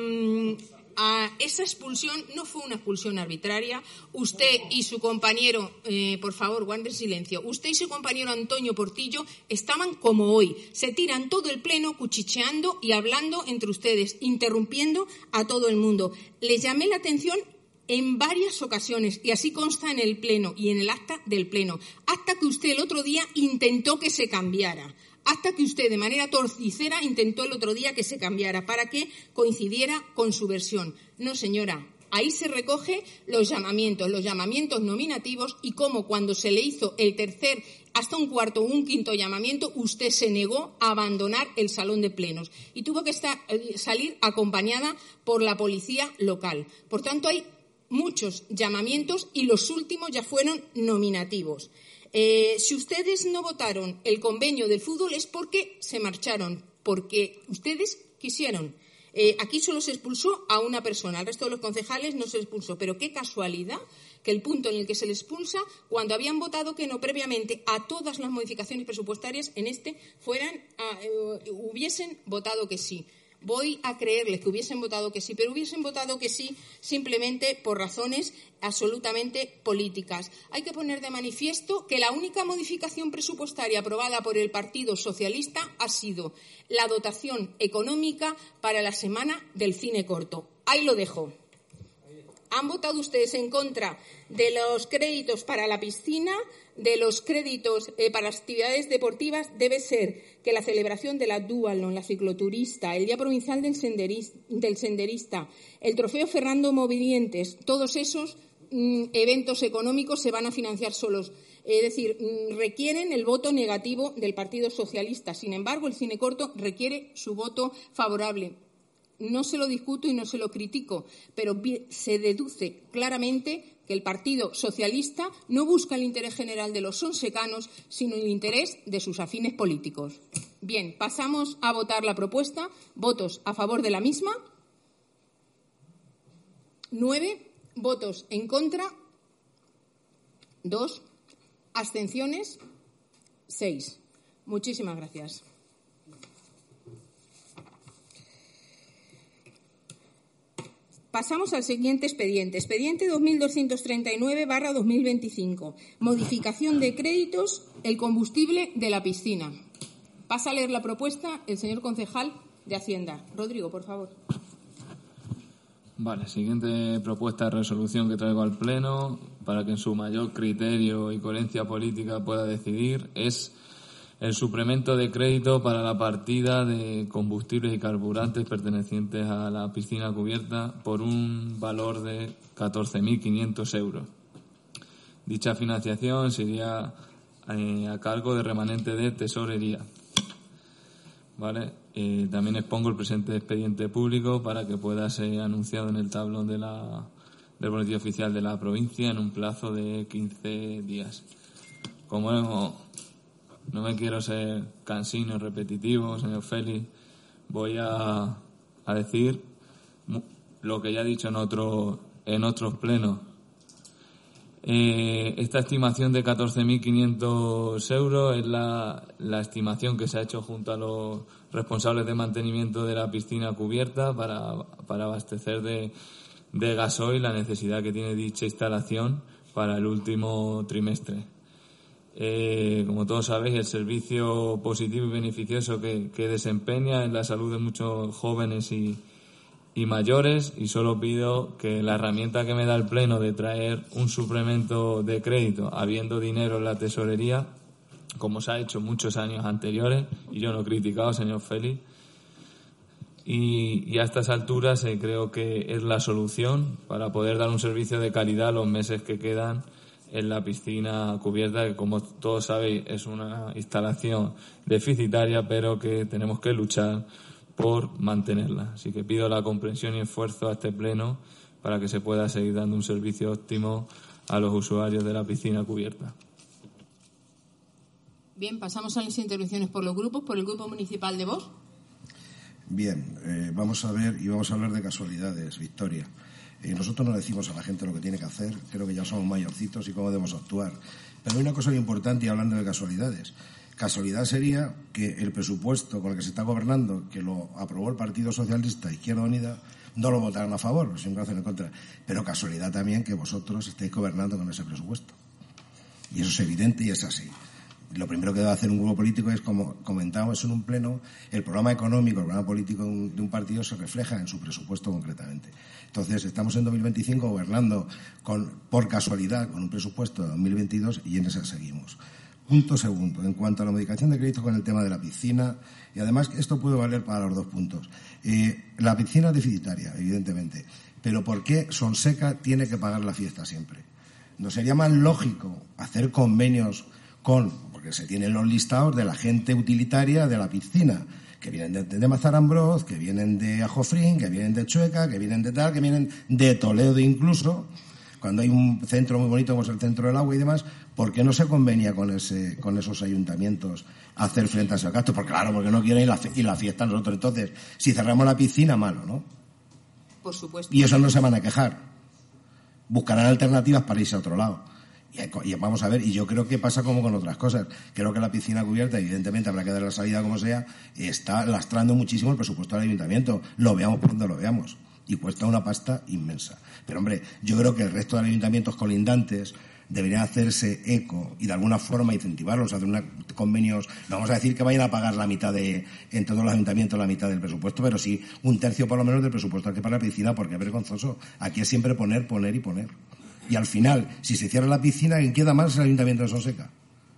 a esa expulsión, no fue una expulsión arbitraria. Usted y su compañero, por favor, guarden silencio. Usted y su compañero Antonio Portillo estaban como hoy. Se tiran todo el pleno cuchicheando y hablando entre ustedes, interrumpiendo a todo el mundo. Les llamé la atención en varias ocasiones, y así consta en el pleno y en el acta del pleno, hasta que usted el otro día intentó que se cambiara. Hasta que usted, de manera torticera, intentó el otro día que se cambiara para que coincidiera con su versión. No, señora, ahí se recoge los llamamientos nominativos, y cómo cuando se le hizo el tercer, hasta un cuarto o un quinto llamamiento, usted se negó a abandonar el salón de plenos y tuvo que salir acompañada por la policía local. Por tanto, hay muchos llamamientos y los últimos ya fueron nominativos. Si ustedes no votaron el convenio del fútbol es porque se marcharon, porque ustedes quisieron. Aquí solo se expulsó a una persona, al resto de los concejales no se les expulsó. Pero qué casualidad que el punto en el que se les expulsa, cuando habían votado que no previamente a todas las modificaciones presupuestarias, en hubiesen votado que sí. voy a creerles que hubiesen votado que sí, pero hubiesen votado que sí simplemente por razones absolutamente políticas. Hay que poner de manifiesto que la única modificación presupuestaria aprobada por el Partido Socialista ha sido la dotación económica para la Semana del Cine Corto. Ahí lo dejo. Han votado ustedes en contra de los créditos para la piscina, de los créditos para las actividades deportivas. Debe ser que la celebración de la Duatlón, la cicloturista, el Día Provincial del Senderista, el Trofeo Fernando Movidientes, todos esos eventos económicos se van a financiar solos. Es decir, requieren el voto negativo del Partido Socialista. Sin embargo, el cine corto requiere su voto favorable. No se lo discuto y no se lo critico, pero se deduce claramente que el Partido Socialista no busca el interés general de los sonsecanos, sino el interés de sus afines políticos. Bien, pasamos a votar la propuesta. ¿Votos a favor de la misma? 9. ¿Votos en contra? 2. ¿Abstenciones? 6. Muchísimas gracias. Pasamos al siguiente expediente. Expediente 2239/2025. Modificación de créditos, el combustible de la piscina. Pasa a leer la propuesta el señor concejal de Hacienda. Rodrigo, por favor. Vale, siguiente propuesta de resolución que traigo al Pleno para que en su mayor criterio y coherencia política pueda decidir es el suplemento de crédito para la partida de combustibles y carburantes pertenecientes a la piscina cubierta por un valor de 14.500 euros. Dicha financiación sería a cargo de remanente de tesorería. ¿Vale? También expongo el presente expediente público para que pueda ser anunciado en el tablón del boletín oficial de la provincia en un plazo de 15 días. Como no me quiero ser cansino, repetitivo, señor Félix, voy a decir lo que ya he dicho en otros plenos. Esta estimación de 14.500 euros es la estimación que se ha hecho junto a los responsables de mantenimiento de la piscina cubierta para abastecer de gasoil la necesidad que tiene dicha instalación para el último trimestre. Como todos sabéis, el servicio positivo y beneficioso que desempeña en la salud de muchos jóvenes y mayores, y solo pido que la herramienta que me da el Pleno de traer un suplemento de crédito habiendo dinero en la tesorería, como se ha hecho muchos años anteriores, y yo no he criticado, señor Félix, y a estas alturas creo que es la solución para poder dar un servicio de calidad los meses que quedan en la piscina cubierta, que como todos sabéis es una instalación deficitaria, pero que tenemos que luchar por mantenerla. Así que pido la comprensión y esfuerzo a este Pleno para que se pueda seguir dando un servicio óptimo a los usuarios de la piscina cubierta. Bien, pasamos a las intervenciones por los grupos. Por el Grupo Municipal de Vox. Bien, vamos a ver y vamos a hablar de casualidades, Victoria. Nosotros no decimos a la gente lo que tiene que hacer, creo que ya somos mayorcitos y cómo debemos actuar. Pero hay una cosa muy importante, y hablando de casualidades. Casualidad sería que el presupuesto con el que se está gobernando, que lo aprobó el Partido Socialista, Izquierda Unida, no lo votaron a favor, siempre hacen en contra. Pero casualidad también que vosotros estéis gobernando con ese presupuesto. Y eso es evidente y es así. Lo primero que debe hacer un grupo político es, como comentábamos en un pleno, el programa económico, el programa político de un partido se refleja en su presupuesto concretamente. Entonces, estamos en 2025 gobernando por casualidad con un presupuesto de 2022 y en ese seguimos. Punto segundo, en cuanto a la modificación de crédito con el tema de la piscina, y además esto puede valer para los dos puntos. La piscina es deficitaria, evidentemente, pero ¿por qué Sonseca tiene que pagar la fiesta siempre? ¿No sería más lógico hacer convenios porque se tienen los listados de la gente utilitaria de la piscina, que vienen de Mazarambroz, que vienen de Ajofrín, que vienen de Chueca, que vienen de tal, que vienen de Toledo incluso, cuando hay un centro muy bonito como es el Centro del Agua y demás? ¿Por qué no se convenia con esos ayuntamientos a hacer frente a ese gasto? Porque claro, porque no quieren ir la fiesta nosotros. Entonces, si cerramos la piscina, malo, ¿no? Por supuesto. Y eso no se van a quejar. Buscarán alternativas para irse a otro lado. Y vamos a ver, y yo creo que pasa como con otras cosas. Creo que la piscina cubierta, evidentemente habrá que dar la salida como sea, está lastrando muchísimo el presupuesto del ayuntamiento. Lo veamos por donde lo veamos. Y cuesta una pasta inmensa. Pero, hombre, yo creo que el resto de ayuntamientos colindantes deberían hacerse eco y de alguna forma incentivarlos, hacer convenios. No vamos a decir que vayan a pagar la mitad en todos los ayuntamientos la mitad del presupuesto, pero sí un tercio por lo menos del presupuesto que para la piscina, porque es vergonzoso. Aquí es siempre poner y poner. Y al final, si se cierra la piscina, ¿quién queda más? El ayuntamiento de Sonseca.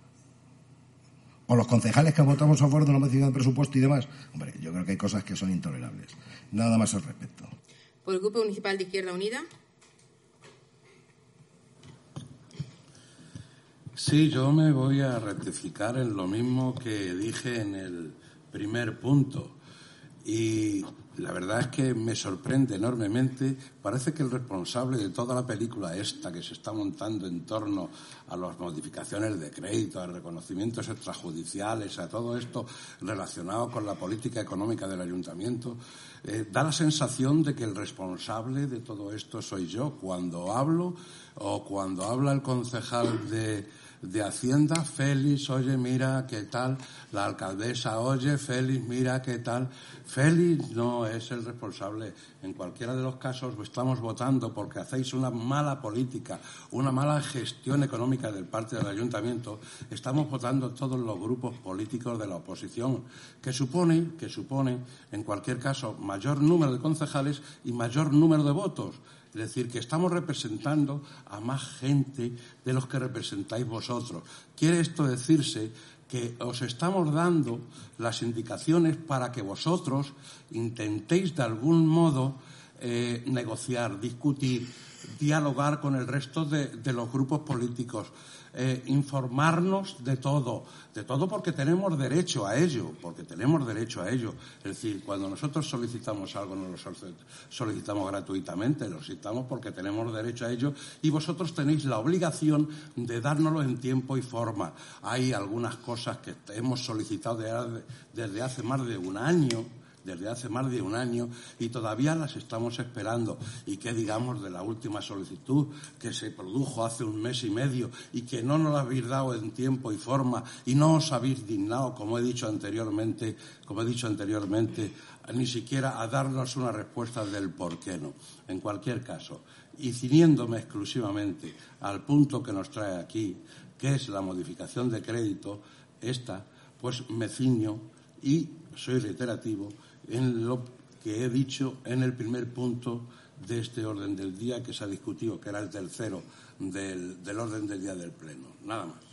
O los concejales que votamos a favor de una modificación del presupuesto y demás. Hombre, yo creo que hay cosas que son intolerables. Nada más al respecto. Por el Grupo Municipal de Izquierda Unida. Sí, yo me voy a rectificar en lo mismo que dije en el primer punto. Y la verdad es que me sorprende enormemente. Parece que el responsable de toda la película esta que se está montando en torno a las modificaciones de crédito, a reconocimientos extrajudiciales, a todo esto relacionado con la política económica del ayuntamiento, da la sensación de que el responsable de todo esto soy yo cuando hablo o cuando habla el concejal de Hacienda, Félix, oye, mira, ¿qué tal? La alcaldesa, oye, Félix, mira, ¿qué tal? Félix no es el responsable. En cualquiera de los casos estamos votando porque hacéis una mala política, una mala gestión económica del parte del ayuntamiento. Estamos votando todos los grupos políticos de la oposición, que supone, en cualquier caso, mayor número de concejales y mayor número de votos. Es decir, que estamos representando a más gente de los que representáis vosotros. Quiere esto decirse que os estamos dando las indicaciones para que vosotros intentéis de algún modo negociar, discutir, dialogar con el resto de los grupos políticos, informarnos de todo porque tenemos derecho a ello, Es decir, cuando nosotros solicitamos algo no lo solicitamos gratuitamente, lo solicitamos porque tenemos derecho a ello y vosotros tenéis la obligación de dárnoslo en tiempo y forma. Hay algunas cosas que hemos solicitado desde hace más de un año y todavía las estamos esperando. ¿Y qué digamos de la última solicitud que se produjo hace un mes y medio y que no nos la habéis dado en tiempo y forma y no os habéis dignado, como he dicho anteriormente, ni siquiera a darnos una respuesta del por qué no? En cualquier caso, y ciñéndome exclusivamente al punto que nos trae aquí, que es la modificación de crédito, pues me ciño y soy reiterativo en lo que he dicho en el primer punto de este orden del día que se ha discutido, que era el tercero del orden del día del Pleno. Nada más.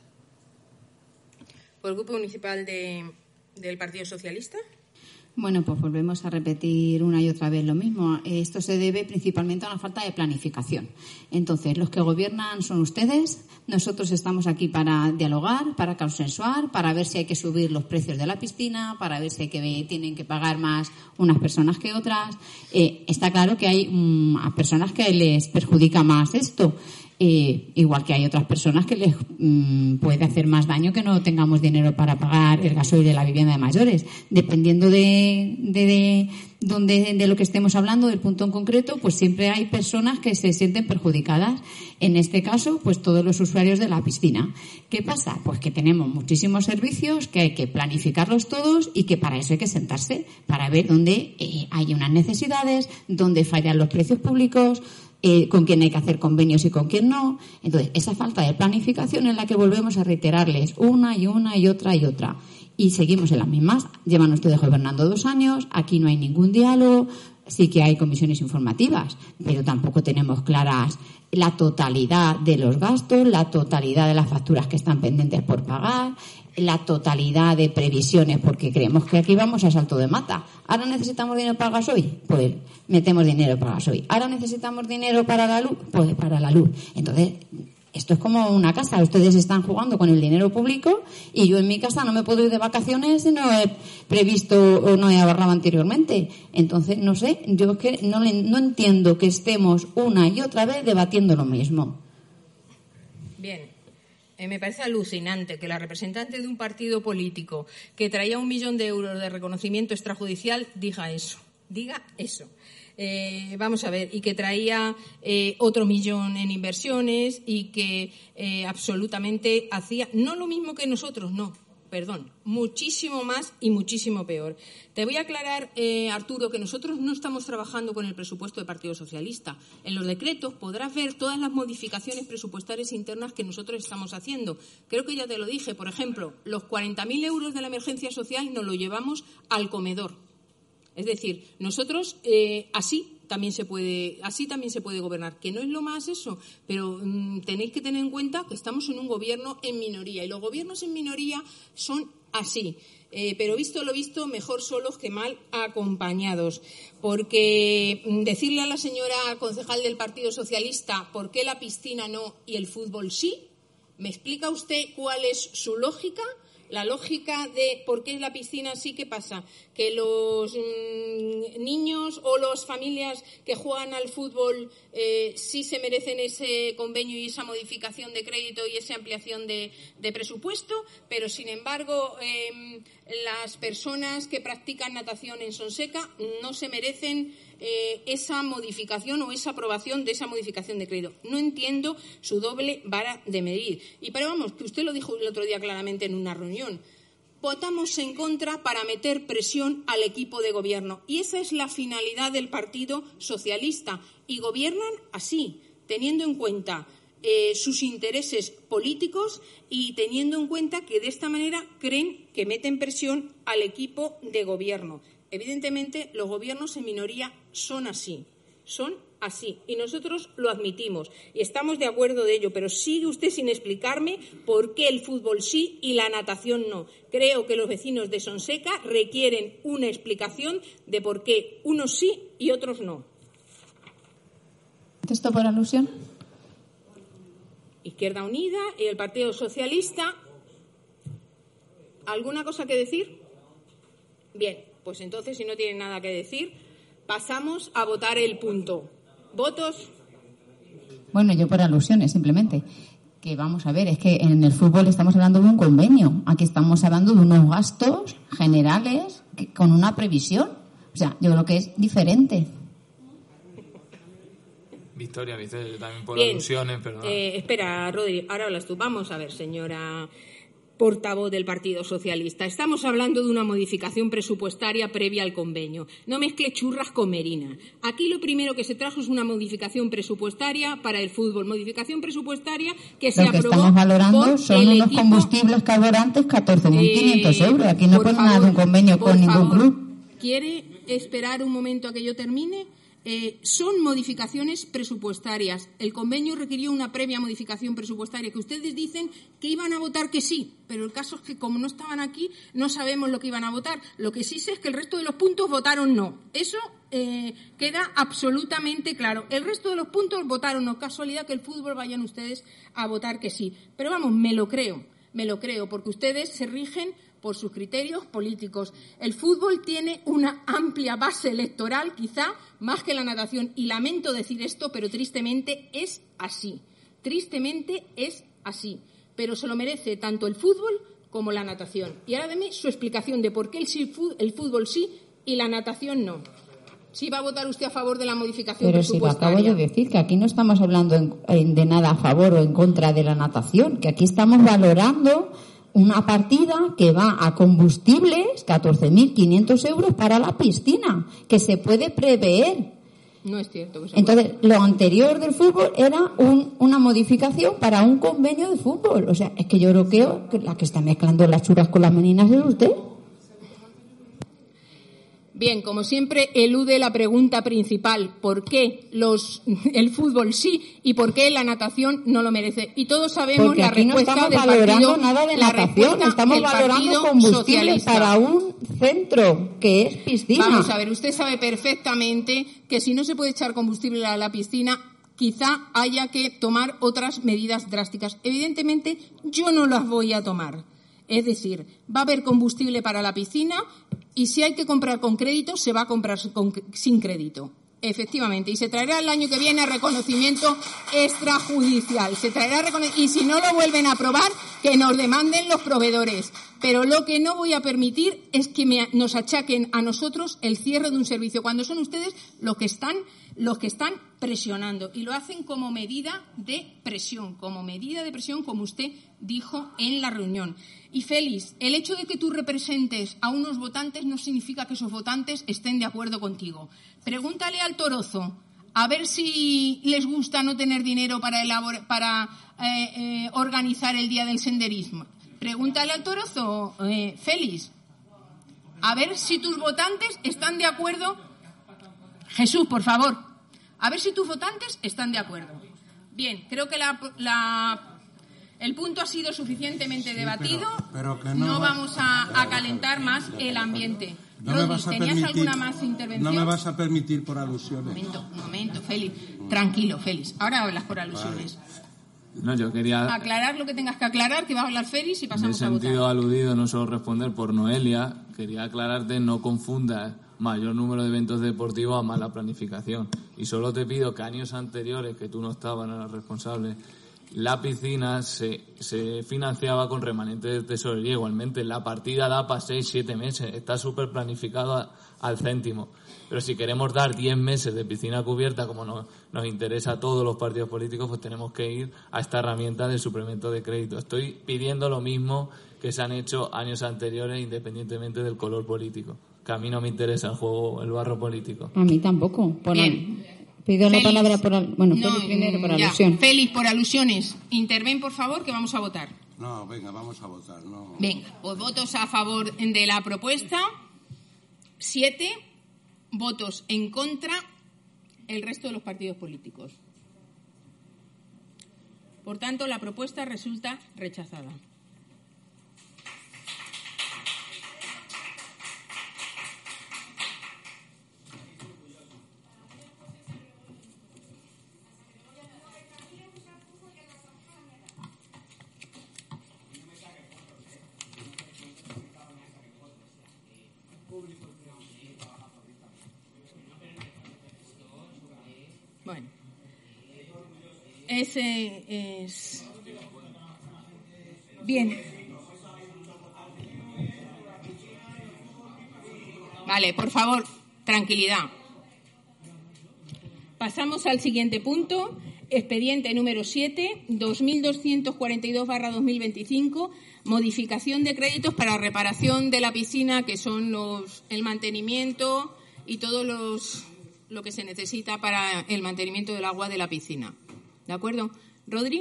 ¿Por el Grupo Municipal del Partido Socialista? Bueno, pues volvemos a repetir una y otra vez lo mismo. Esto se debe principalmente a una falta de planificación. Entonces, los que gobiernan son ustedes. Nosotros estamos aquí para dialogar, para consensuar, para ver si hay que subir los precios de la piscina, para ver si tienen que pagar más unas personas que otras. Está claro que hay a personas que les perjudica más esto. Igual que hay otras personas que les puede hacer más daño que no tengamos dinero para pagar el gasoil de la vivienda de mayores. Dependiendo de lo que estemos hablando, del punto en concreto, pues siempre hay personas que se sienten perjudicadas. En este caso, pues todos los usuarios de la piscina. ¿Qué pasa? Pues que tenemos muchísimos servicios que hay que planificarlos todos y que para eso hay que sentarse, para ver dónde hay unas necesidades, dónde fallan los precios públicos, con quién hay que hacer convenios y con quién no. Entonces, esa falta de planificación es la que volvemos a reiterarles una y otra. Y seguimos en las mismas. Llevan ustedes gobernando 2 años, aquí no hay ningún diálogo, sí que hay comisiones informativas, pero tampoco tenemos claras la totalidad de los gastos, la totalidad de las facturas que están pendientes por pagar, la totalidad de previsiones, porque creemos que aquí vamos a salto de mata. ¿Ahora necesitamos dinero para el gasoil? Pues metemos dinero para el gasoil. ¿Ahora necesitamos dinero para la luz? Pues para la luz. Entonces, esto es como una casa. Ustedes están jugando con el dinero público y yo en mi casa no me puedo ir de vacaciones si no he previsto o no he ahorrado anteriormente. Entonces, no sé, yo es que no entiendo que estemos una y otra vez debatiendo lo mismo. Bien. Me parece alucinante que la representante de un partido político que traía 1 millón de euros de reconocimiento extrajudicial diga eso. vamos a ver, y que traía otro 1 millón en inversiones y que absolutamente hacía, no lo mismo que nosotros, no, perdón, muchísimo más y muchísimo peor. Te voy a aclarar, Arturo, que nosotros no estamos trabajando con el presupuesto del Partido Socialista. En los decretos podrás ver todas las modificaciones presupuestarias internas que nosotros estamos haciendo. Creo que ya te lo dije. Por ejemplo, los 40.000 euros de la emergencia social nos lo llevamos al comedor. Es decir, nosotros así también se puede gobernar, que no es lo más eso, pero tenéis que tener en cuenta que estamos en un gobierno en minoría y los gobiernos en minoría son así. Pero visto lo visto, mejor solos que mal acompañados. Porque decirle a la señora concejal del Partido Socialista por qué la piscina no y el fútbol sí, ¿me explica usted cuál es su lógica? La lógica de por qué la piscina sí, ¿qué pasa? Que los niños o las familias que juegan al fútbol sí se merecen ese convenio y esa modificación de crédito y esa ampliación de presupuesto, pero sin embargo las personas que practican natación en Sonseca no se merecen esa modificación o esa aprobación de esa modificación de crédito. No entiendo su doble vara de medir. Pero vamos, que usted lo dijo el otro día claramente en una reunión. Votamos en contra para meter presión al equipo de gobierno. Y esa es la finalidad del Partido Socialista. Y gobiernan así, teniendo en cuenta sus intereses políticos y teniendo en cuenta que de esta manera creen que meten presión al equipo de gobierno. Evidentemente, los gobiernos en minoría son así, y nosotros lo admitimos y estamos de acuerdo de ello, pero sigue usted sin explicarme por qué el fútbol sí y la natación no. Creo que los vecinos de Sonseca requieren una explicación de por qué unos sí y otros no. ¿Texto por alusión? Izquierda Unida y el Partido Socialista. ¿Alguna cosa que decir? Bien, pues entonces, si no tienen nada que decir, pasamos a votar el punto. ¿Votos? Bueno, yo por alusiones, simplemente. Que vamos a ver, es que en el fútbol estamos hablando de un convenio. Aquí estamos hablando de unos gastos generales con una previsión. O sea, yo creo que es diferente. Victoria, también por bien, alusiones, pero... espera, Rodri, ahora hablas tú. Vamos a ver, señora portavoz del Partido Socialista. Estamos hablando de una modificación presupuestaria previa al convenio. No mezcle churras con merinas. Aquí lo primero que se trajo es una modificación presupuestaria para el fútbol. Modificación presupuestaria que se aprobó. Lo que estamos valorando son unos combustibles carburantes 14.500 euros. Aquí no pone nada de un convenio con ningún club. ¿Quiere esperar un momento a que yo termine? Son modificaciones presupuestarias. El convenio requirió una previa modificación presupuestaria que ustedes dicen que iban a votar que sí, pero el caso es que como no estaban aquí no sabemos lo que iban a votar. Lo que sí sé es que el resto de los puntos votaron no. Eso queda absolutamente claro. El resto de los puntos votaron no. Casualidad que el fútbol vayan ustedes a votar que sí. Pero vamos, me lo creo, porque ustedes se rigen por sus criterios políticos. El fútbol tiene una amplia base electoral, quizá más que la natación, y lamento decir esto, pero tristemente es así. Pero se lo merece tanto el fútbol como la natación. Y ahora deme su explicación de por qué el fútbol sí y la natación no. Sí va a votar usted a favor de la modificación presupuestaria. Pero si lo acabo de decir, que aquí no estamos hablando de nada a favor o en contra de la natación, que aquí estamos valorando una partida que va a combustibles, 14.500 euros para la piscina, que se puede prever. No es cierto. Entonces, lo anterior del fútbol era una modificación para un convenio de fútbol. O sea, es que yo creo que la que está mezclando las churras con las meninas es usted. Bien, como siempre, elude la pregunta principal. ¿Por qué el fútbol sí y por qué la natación no lo merece? Y todos sabemos porque la respuesta no del valorando partido, nada de natación, estamos valorando combustibles para un centro que es piscina. Vamos a ver, usted sabe perfectamente que si no se puede echar combustible a la piscina, quizá haya que tomar otras medidas drásticas. Evidentemente, yo no las voy a tomar. Es decir, va a haber combustible para la piscina y si hay que comprar con crédito, se va a comprar sin crédito. Efectivamente. Y se traerá el año que viene reconocimiento extrajudicial. Y si no lo vuelven a aprobar, que nos demanden los proveedores. Pero lo que no voy a permitir es que nos achaquen a nosotros el cierre de un servicio, cuando son ustedes los que están presionando. Y lo hacen como medida de presión, como usted dijo en la reunión. Y Félix, el hecho de que tú representes a unos votantes no significa que esos votantes estén de acuerdo contigo. Pregúntale al Torozo a ver si les gusta no tener dinero para organizar el Día del Senderismo. Pregúntale al Torozo, Félix, a ver si tus votantes están de acuerdo. Jesús, por favor, a ver si tus votantes están de acuerdo. Bien, creo que el punto ha sido suficientemente debatido. Pero que no vamos a calentar más el ambiente. Rodri, ¿tenías alguna más intervención? No me vas a permitir por alusiones. Un momento, Félix. Tranquilo, Félix. Ahora hablas por alusiones. No, yo quería aclarar lo que tengas que aclarar, que va a hablar Félix y pasamos a votar. En sentido aludido, no solo responder por Noelia, quería aclararte, no confundas mayor número de eventos deportivos a mala planificación. Y solo te pido que años anteriores, que tú no estabas, no eras responsable, la piscina se financiaba con remanentes de tesorería. Igualmente, la partida da para 6-7 meses. Está súper planificado al céntimo. Pero si queremos dar 10 meses de piscina cubierta, como nos interesa a todos los partidos políticos, pues tenemos que ir a esta herramienta del suplemento de crédito. Estoy pidiendo lo mismo que se han hecho años anteriores, independientemente del color político. Que a mí no me interesa el barro político. A mí tampoco. Pido la palabra Félix primero por alusión. Félix, por alusiones. Interven, por favor, que vamos a votar. No, venga, vamos a votar. No. Venga, pues votos a favor de la propuesta. 7 votos en contra el resto de los partidos políticos. Por tanto, la propuesta resulta rechazada. Bueno, ese es bien. Vale, por favor, tranquilidad. Pasamos al siguiente punto. Expediente número 7, 2242/2025, modificación de créditos para reparación de la piscina, que son el mantenimiento y todo lo que se necesita para el mantenimiento del agua de la piscina. ¿De acuerdo? ¿Rodri?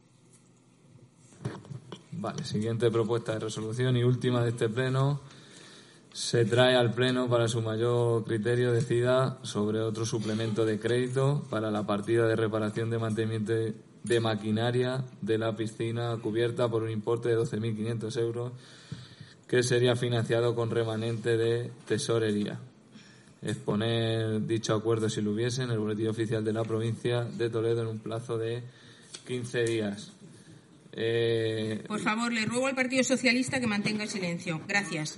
Vale, siguiente propuesta de resolución y última de este pleno. Se trae al pleno para su mayor criterio decida sobre otro suplemento de crédito para la partida de reparación de mantenimiento de maquinaria de la piscina cubierta por un importe de 12.500 euros que sería financiado con remanente de tesorería. Exponer dicho acuerdo, si lo hubiese, en el boletín oficial de la provincia de Toledo en un plazo de 15 días. Por favor, le ruego al Partido Socialista que mantenga el silencio. Gracias.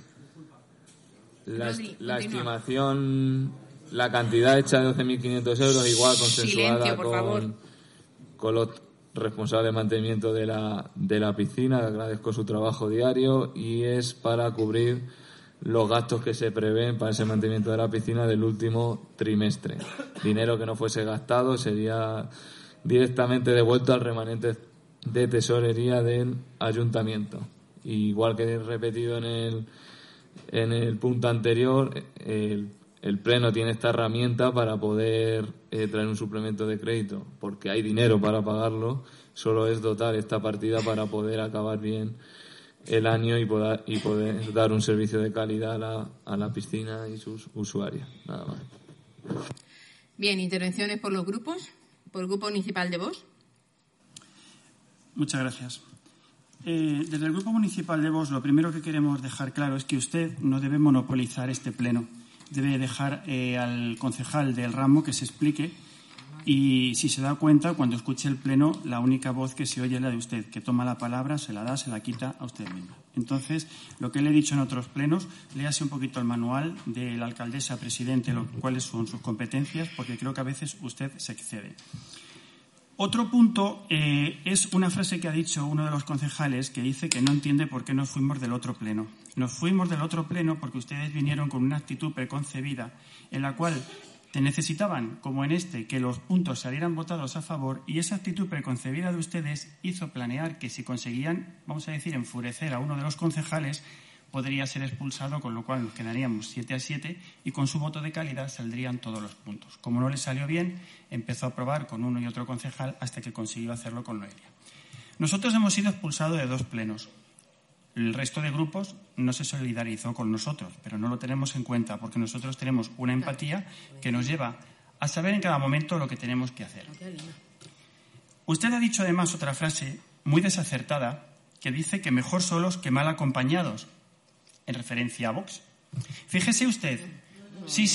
La estimación, la cantidad hecha de 12.500 euros, igual consensuada con los responsables de mantenimiento de la piscina, que agradezco su trabajo diario, y es para cubrir los gastos que se prevén para ese mantenimiento de la piscina del último trimestre. Dinero que no fuese gastado sería directamente devuelto al remanente de tesorería del ayuntamiento. Igual que he repetido en el punto anterior, el Pleno tiene esta herramienta para poder traer un suplemento de crédito, porque hay dinero para pagarlo, solo es dotar esta partida para poder acabar bien el año y poder dar un servicio de calidad a la piscina y sus usuarios. Nada más. Bien, intervenciones por los grupos. Por el Grupo Municipal de Vox. Muchas gracias. Desde el Grupo Municipal de Vox, lo primero que queremos dejar claro es que usted no debe monopolizar este pleno. Debe dejar al concejal del ramo que se explique, y si se da cuenta, cuando escuche el pleno, la única voz que se oye es la de usted, que toma la palabra, se la da, se la quita a usted misma. Entonces, lo que le he dicho en otros plenos, léase un poquito el manual de la alcaldesa presidente, cuáles son sus competencias, porque creo que a veces usted se excede. Otro punto es una frase que ha dicho uno de los concejales que dice que no entiende por qué nos fuimos del otro pleno. Nos fuimos del otro pleno porque ustedes vinieron con una actitud preconcebida en la cual necesitaban, como en este, que los puntos salieran votados a favor, y esa actitud preconcebida de ustedes hizo planear que si conseguían, vamos a decir, enfurecer a uno de los concejales, podría ser expulsado, con lo cual nos quedaríamos 7-7 y con su voto de calidad saldrían todos los puntos. Como no le salió bien, empezó a probar con uno y otro concejal hasta que consiguió hacerlo con Noelia. Nosotros hemos sido expulsados de 2 plenos. El resto de grupos no se solidarizó con nosotros, pero no lo tenemos en cuenta porque nosotros tenemos una empatía que nos lleva a saber en cada momento lo que tenemos que hacer. Usted ha dicho además otra frase muy desacertada que dice que mejor solos que mal acompañados, en referencia a Vox. Fíjese usted. Sí.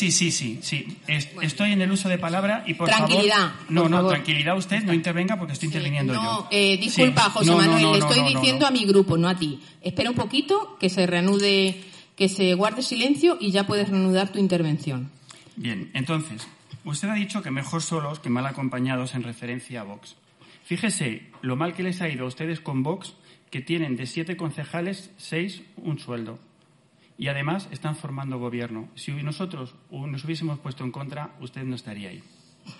Estoy en el uso de palabra y por tranquilidad, favor. No, tranquilidad usted, no intervenga porque estoy interviniendo yo. Disculpa, José Manuel, le estoy diciendo a mi grupo, no a ti. Espera un poquito, que se reanude, que se guarde silencio y ya puedes reanudar tu intervención. Bien, entonces, usted ha dicho que mejor solos que mal acompañados en referencia a Vox. Fíjese lo mal que les ha ido a ustedes con Vox, que tienen de 7 concejales, 6 un sueldo. Y además están formando gobierno. Si nosotros nos hubiésemos puesto en contra, usted no estaría ahí.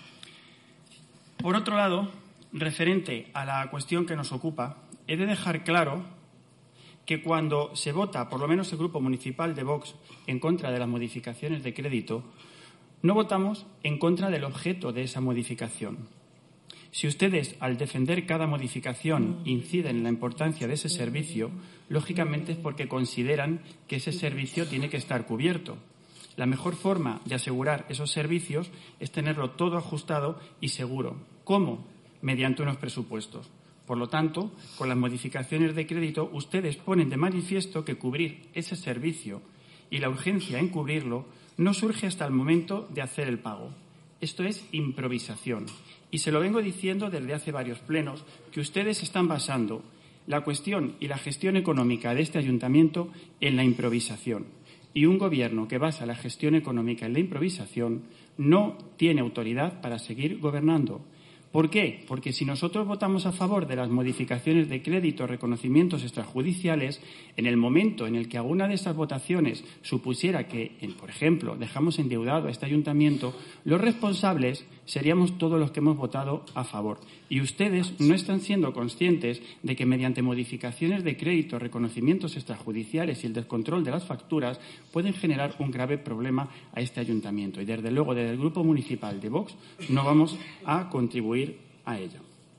Por otro lado, referente a la cuestión que nos ocupa, he de dejar claro que cuando se vota, por lo menos el Grupo Municipal de Vox, en contra de las modificaciones de crédito, no votamos en contra del objeto de esa modificación. Si ustedes, al defender cada modificación, inciden en la importancia de ese servicio, lógicamente es porque consideran que ese servicio tiene que estar cubierto. La mejor forma de asegurar esos servicios es tenerlo todo ajustado y seguro. ¿Cómo? Mediante unos presupuestos. Por lo tanto, con las modificaciones de crédito, ustedes ponen de manifiesto que cubrir ese servicio y la urgencia en cubrirlo no surge hasta el momento de hacer el pago. Esto es improvisación. Y se lo vengo diciendo desde hace varios plenos, que ustedes están basando la cuestión y la gestión económica de este ayuntamiento en la improvisación. Y un gobierno que basa la gestión económica en la improvisación no tiene autoridad para seguir gobernando. ¿Por qué? Porque si nosotros votamos a favor de las modificaciones de crédito, reconocimientos extrajudiciales, en el momento en el que alguna de esas votaciones supusiera que, por ejemplo, dejamos endeudado a este ayuntamiento, los responsables seríamos todos los que hemos votado a favor. Y ustedes no están siendo conscientes de que mediante modificaciones de crédito, reconocimientos extrajudiciales y el descontrol de las facturas pueden generar un grave problema a este ayuntamiento. Y desde luego, desde el Grupo Municipal de Vox no vamos a contribuir a ello.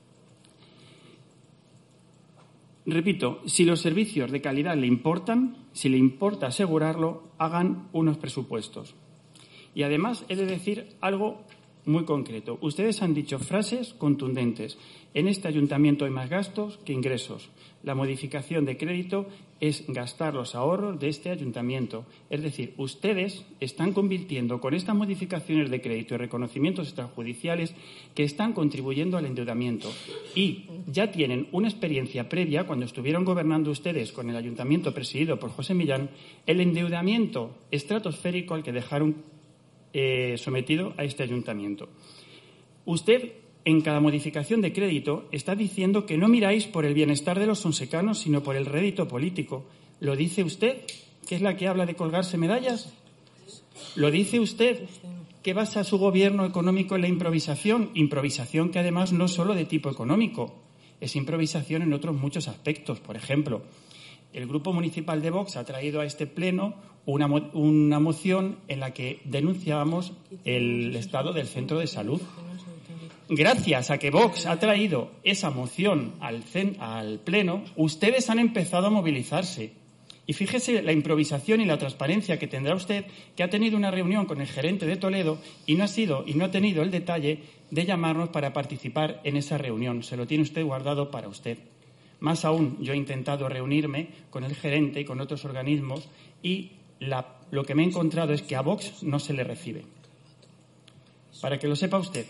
Repito, si los servicios de calidad le importan, si le importa asegurarlo, hagan unos presupuestos. Y además he de decir algo muy concreto. Ustedes han dicho frases contundentes. En este ayuntamiento hay más gastos que ingresos. La modificación de crédito es gastar los ahorros de este ayuntamiento. Es decir, ustedes están convirtiendo con estas modificaciones de crédito y reconocimientos extrajudiciales que están contribuyendo al endeudamiento. Y ya tienen una experiencia previa, cuando estuvieron gobernando ustedes con el ayuntamiento presidido por José Millán, el endeudamiento estratosférico al que dejaron sometido a este ayuntamiento. Usted, en cada modificación de crédito, está diciendo que no miráis por el bienestar de los sonsecanos, sino por el rédito político. ¿Lo dice usted, que es la que habla de colgarse medallas? ¿Lo dice usted, que basa su gobierno económico en la improvisación? Improvisación que además no es solo de tipo económico, es improvisación en otros muchos aspectos. Por ejemplo, el Grupo Municipal de Vox ha traído a este pleno una moción en la que denunciábamos el estado del centro de salud. Gracias a que Vox ha traído esa moción al pleno, ustedes han empezado a movilizarse. Y fíjese la improvisación y la transparencia que tendrá usted, que ha tenido una reunión con el gerente de Toledo y no ha tenido el detalle de llamarnos para participar en esa reunión. Se lo tiene usted guardado para usted. Más aún, yo he intentado reunirme con el gerente y con otros organismos y lo que me he encontrado es que a Vox no se le recibe. Para que lo sepa usted,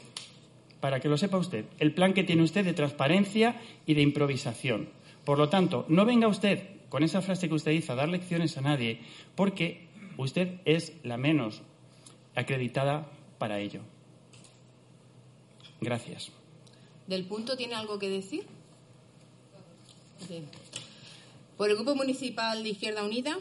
el plan que tiene usted de transparencia y de improvisación. Por lo tanto, no venga usted con esa frase que usted hizo a dar lecciones a nadie, porque usted es la menos acreditada para ello. Gracias. del punto tiene algo que decir? Bien. ¿Por el Grupo Municipal de Izquierda Unida?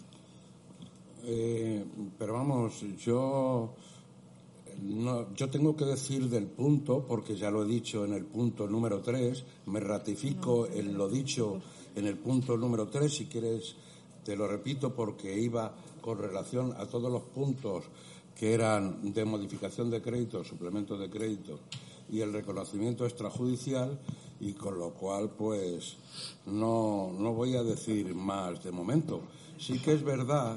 Pero vamos, yo tengo que decir del punto, porque ya lo he dicho en el punto número 3, me ratifico en lo dicho en el punto número 3, si quieres te lo repito, porque iba con relación a todos los puntos que eran de modificación de crédito, suplemento de crédito y el reconocimiento extrajudicial, y con lo cual pues no voy a decir más de momento. Sí que es verdad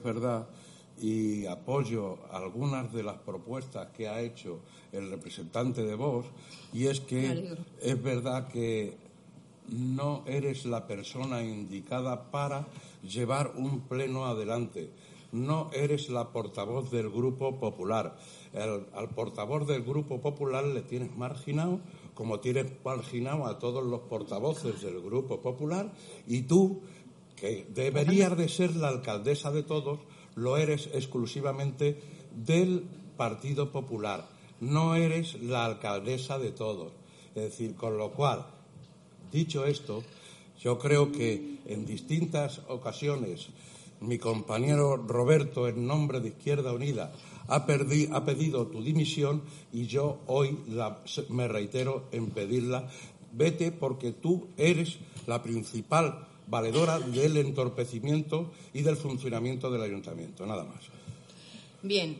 y apoyo algunas de las propuestas que ha hecho el representante de Vox, y es que es verdad que no eres la persona indicada para llevar un pleno adelante. No eres la portavoz del Grupo Popular. Al portavoz del Grupo Popular le tienes marginado, como tienes marginado a todos los portavoces del Grupo Popular, y tú, que deberías de ser la alcaldesa de todos, lo eres exclusivamente del Partido Popular. No eres la alcaldesa de todos. Es decir, con lo cual, dicho esto, yo creo que en distintas ocasiones mi compañero Roberto, en nombre de Izquierda Unida, ha pedido tu dimisión, y yo hoy me reitero en pedirla. Vete, porque tú eres la principal valedora del entorpecimiento y del funcionamiento del ayuntamiento. Nada más. Bien.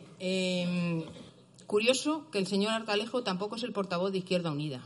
Curioso que el señor Arcalejo tampoco es el portavoz de Izquierda Unida.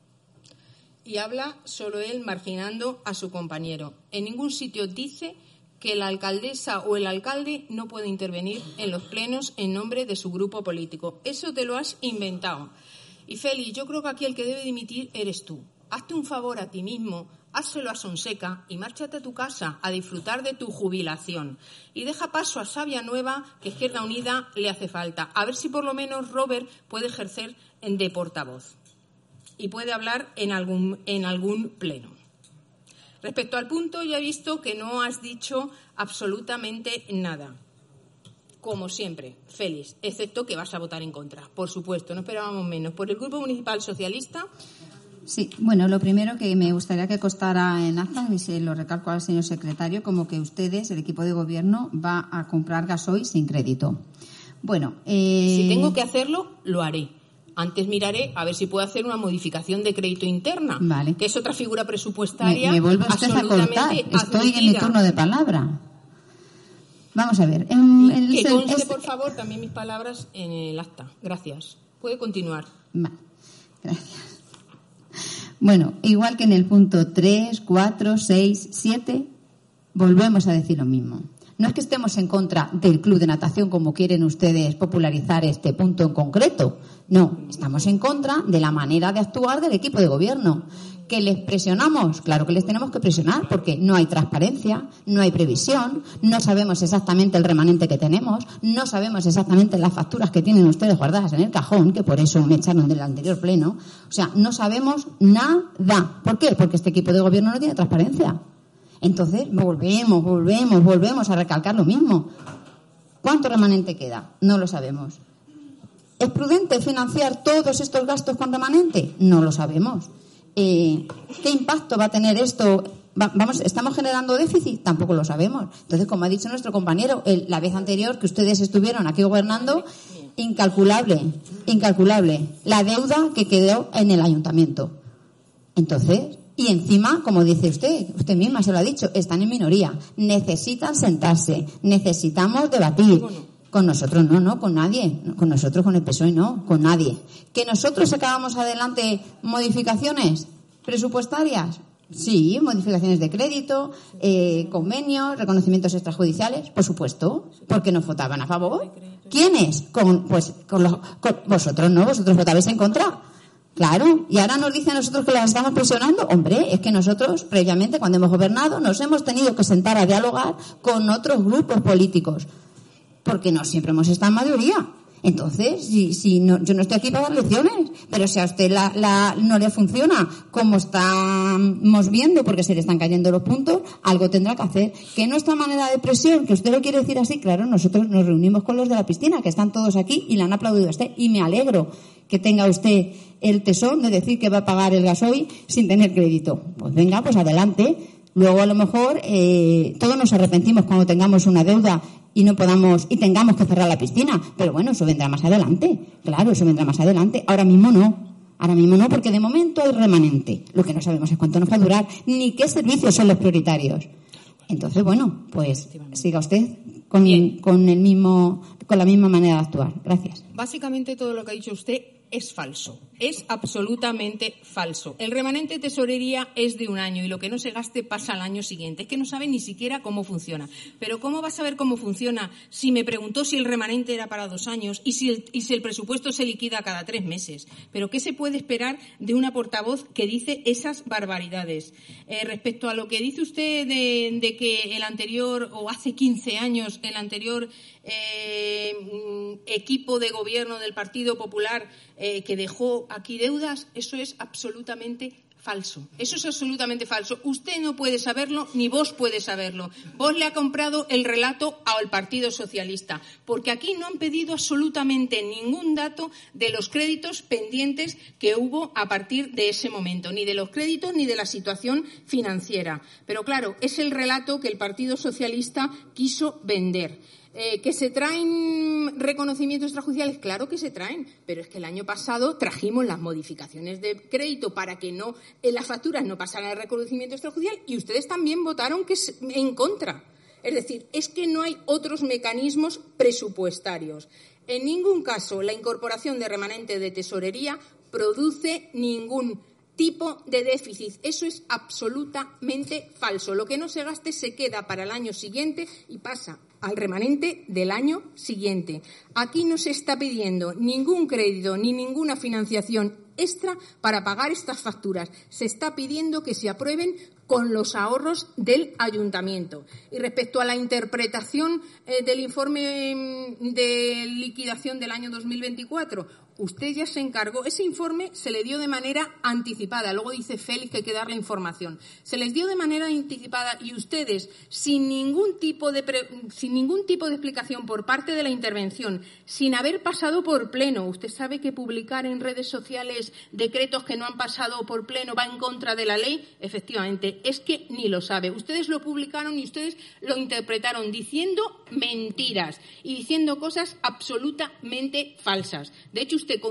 Y habla solo él marginando a su compañero. En ningún sitio dice que la alcaldesa o el alcalde no puede intervenir en los plenos en nombre de su grupo político. Eso te lo has inventado. Y Félix, yo creo que aquí el que debe dimitir eres tú. Hazte un favor a ti mismo, házelo a Sonseca y márchate a tu casa a disfrutar de tu jubilación. Y deja paso a Savia Nueva, que Izquierda Unida le hace falta. A ver si por lo menos Robert puede ejercer de portavoz y puede hablar en algún pleno. Respecto al punto, ya he visto que no has dicho absolutamente nada. Como siempre, Félix, excepto que vas a votar en contra. Por supuesto, no esperábamos menos. ¿Por el Grupo Municipal Socialista? Sí, bueno, lo primero que me gustaría que constara en acta, y se lo recalco al señor secretario, como que ustedes, el equipo de gobierno, va a comprar gasoil sin crédito. Bueno, si tengo que hacerlo, lo haré. Antes miraré a ver si puedo hacer una modificación de crédito interna, vale, que es otra figura presupuestaria. Me vuelve usted a cortar. Estoy en mi turno de palabra. Vamos a ver. Que conste, por favor, también mis palabras en el acta. Gracias. Puede continuar. Vale. Gracias. Bueno, igual que en el punto 3, 4, 6, 7, volvemos a decir lo mismo. No es que estemos en contra del club de natación, como quieren ustedes popularizar este punto en concreto. No, estamos en contra de la manera de actuar del equipo de gobierno. ¿Que les presionamos? Claro que les tenemos que presionar, porque no hay transparencia, no hay previsión, no sabemos exactamente el remanente que tenemos, no sabemos exactamente las facturas que tienen ustedes guardadas en el cajón, que por eso me echaron del anterior pleno. O sea, no sabemos nada. ¿Por qué? Porque este equipo de gobierno no tiene transparencia. Entonces, volvemos a recalcar lo mismo. ¿Cuánto remanente queda? No lo sabemos. ¿Es prudente financiar todos estos gastos con remanente? No lo sabemos. ¿Qué impacto va a tener esto? ¿Estamos generando déficit? Tampoco lo sabemos. Entonces, como ha dicho nuestro compañero, la vez anterior que ustedes estuvieron aquí gobernando, incalculable. La deuda que quedó en el ayuntamiento. Entonces, y encima, como dice usted misma se lo ha dicho, están en minoría. Necesitan sentarse, necesitamos debatir. Con nosotros no, con nadie. Con nosotros, con el PSOE no, con nadie. ¿Que nosotros sacábamos adelante modificaciones presupuestarias? Sí, modificaciones de crédito, convenios, reconocimientos extrajudiciales, por supuesto, porque nos votaban a favor. ¿Quiénes? Vosotros no, vosotros votabais en contra. Claro, y ahora nos dicen a nosotros que las estamos presionando. Hombre, es que nosotros, previamente, cuando hemos gobernado, nos hemos tenido que sentar a dialogar con otros grupos políticos, porque no siempre hemos estado en mayoría. Entonces, si no, yo no estoy aquí para dar lecciones, pero si a usted no le funciona como estamos viendo, porque se le están cayendo los puntos, algo tendrá que hacer. Que nuestra manera de presión, que usted lo quiere decir así, claro, nosotros nos reunimos con los de la piscina, que están todos aquí y le han aplaudido a usted, y me alegro que tenga usted el tesón de decir que va a pagar el gasoil sin tener crédito. Pues venga, pues adelante. Luego a lo mejor todos nos arrepentimos cuando tengamos una deuda y no podamos y tengamos que cerrar la piscina, pero bueno, eso vendrá más adelante. Claro, eso vendrá más adelante. Ahora mismo no, porque de momento hay remanente. Lo que no sabemos es cuánto nos va a durar ni qué servicios son los prioritarios. Entonces, bueno, pues siga usted con la misma manera de actuar. Gracias. Básicamente todo lo que ha dicho usted es falso. Es absolutamente falso. El remanente de tesorería es de un año y lo que no se gaste pasa al año siguiente. Es que no sabe ni siquiera cómo funciona. Pero ¿cómo va a saber cómo funciona si me preguntó si el remanente era para 2 años y si el presupuesto se liquida cada 3 meses? ¿Pero qué se puede esperar de una portavoz que dice esas barbaridades? Respecto a lo que dice usted de que el anterior, o hace 15 años, el anterior equipo de gobierno del Partido Popular que dejó aquí deudas, eso es absolutamente falso. Eso es absolutamente falso. Usted no puede saberlo, ni vos puede saberlo. Vos le ha comprado el relato al Partido Socialista, porque aquí no han pedido absolutamente ningún dato de los créditos pendientes que hubo a partir de ese momento, ni de los créditos ni de la situación financiera. Pero claro, es el relato que el Partido Socialista quiso vender. ¿Que se traen reconocimientos extrajudiciales? Claro que se traen, pero es que el año pasado trajimos las modificaciones de crédito para que las facturas no pasaran al reconocimiento extrajudicial y ustedes también votaron en contra. Es decir, es que no hay otros mecanismos presupuestarios. En ningún caso la incorporación de remanente de tesorería produce ningún tipo de déficit. Eso es absolutamente falso. Lo que no se gaste se queda para el año siguiente y pasa al remanente del año siguiente. Aquí no se está pidiendo ningún crédito ni ninguna financiación extra para pagar estas facturas. Se está pidiendo que se aprueben con los ahorros del ayuntamiento. Y respecto a la interpretación del informe de liquidación del año 2024, usted ya se encargó, ese informe se le dio de manera anticipada, luego dice Félix que hay que dar la información. Se les dio de manera anticipada y ustedes, sin ningún tipo de explicación por parte de la intervención, sin haber pasado por pleno, usted sabe que publicar en redes sociales decretos que no han pasado por pleno va en contra de la ley, efectivamente, es que ni lo sabe. Ustedes lo publicaron y ustedes lo interpretaron diciendo mentiras y diciendo cosas absolutamente falsas. De hecho, usted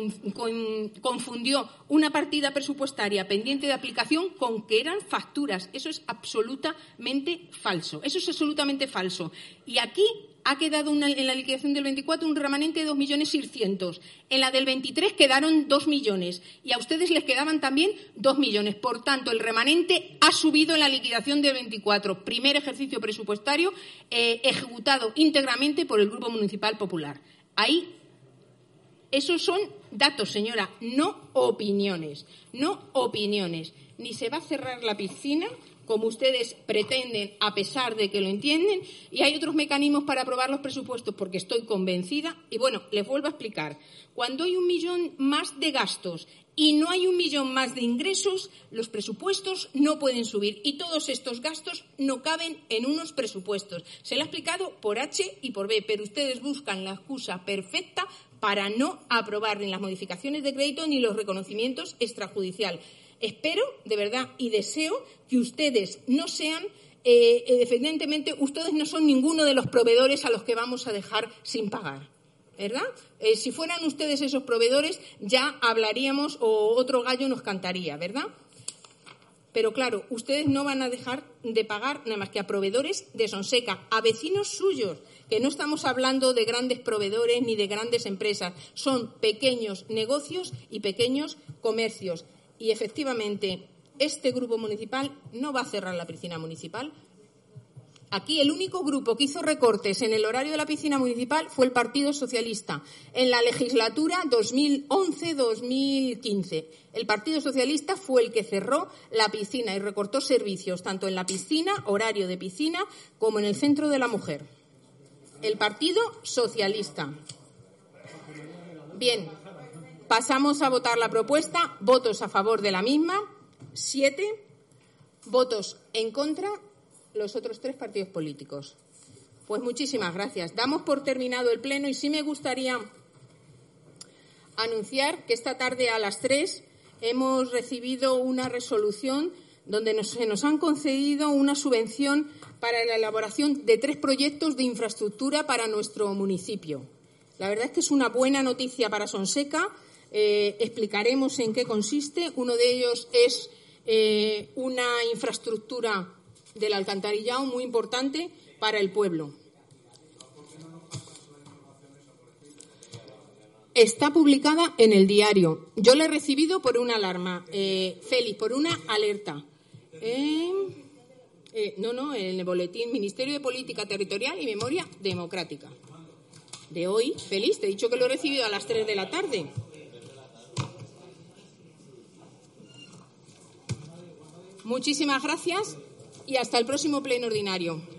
confundió una partida presupuestaria pendiente de aplicación con que eran facturas. Eso es absolutamente falso. Eso es absolutamente falso. Y aquí ha quedado en la liquidación del 24 un remanente de 2.600.000. En la del 23 quedaron 2 millones y a ustedes les quedaban también 2 millones. Por tanto, el remanente ha subido en la liquidación del 24. Primer ejercicio presupuestario ejecutado íntegramente por el Grupo Municipal Popular. Ahí, esos son datos, señora, no opiniones. No opiniones. Ni se va a cerrar la piscina, como ustedes pretenden, a pesar de que lo entienden, y hay otros mecanismos para aprobar los presupuestos, porque estoy convencida, y bueno, les vuelvo a explicar, cuando hay 1 millón más de gastos y no hay 1 millón más de ingresos, los presupuestos no pueden subir, y todos estos gastos no caben en unos presupuestos. Se lo ha explicado por H y por B, pero ustedes buscan la excusa perfecta para no aprobar ni las modificaciones de crédito ni los reconocimientos extrajudiciales. Espero, de verdad, y deseo que ustedes no sean, evidentemente, ustedes no son ninguno de los proveedores a los que vamos a dejar sin pagar, ¿verdad? Si fueran ustedes esos proveedores, ya hablaríamos o otro gallo nos cantaría, ¿verdad? Pero claro, ustedes no van a dejar de pagar nada más que a proveedores de Sonseca, a vecinos suyos, que no estamos hablando de grandes proveedores ni de grandes empresas, son pequeños negocios y pequeños comercios. Y efectivamente, este grupo municipal no va a cerrar la piscina municipal. Aquí el único grupo que hizo recortes en el horario de la piscina municipal fue el Partido Socialista. En la legislatura 2011-2015, el Partido Socialista fue el que cerró la piscina y recortó servicios, tanto en la piscina, horario de piscina, como en el Centro de la Mujer. El Partido Socialista. Bien, pasamos a votar la propuesta. Votos a favor de la misma, 7. Votos en contra, los otros 3 partidos políticos. Pues muchísimas gracias. Damos por terminado el pleno y sí me gustaría anunciar que esta tarde a las 3 hemos recibido una resolución donde se nos han concedido una subvención para la elaboración de 3 proyectos de infraestructura para nuestro municipio. La verdad es que es una buena noticia para Sonseca. Explicaremos en qué consiste. Uno de ellos es una infraestructura del alcantarillado muy importante para el pueblo. Está publicada en el diario. Yo la he recibido por una alarma. Félix, por una alerta. En el boletín Ministerio de Política Territorial y Memoria Democrática. De hoy, Félix, te he dicho que lo he recibido a las 3 de la tarde. Muchísimas gracias y hasta el próximo pleno ordinario.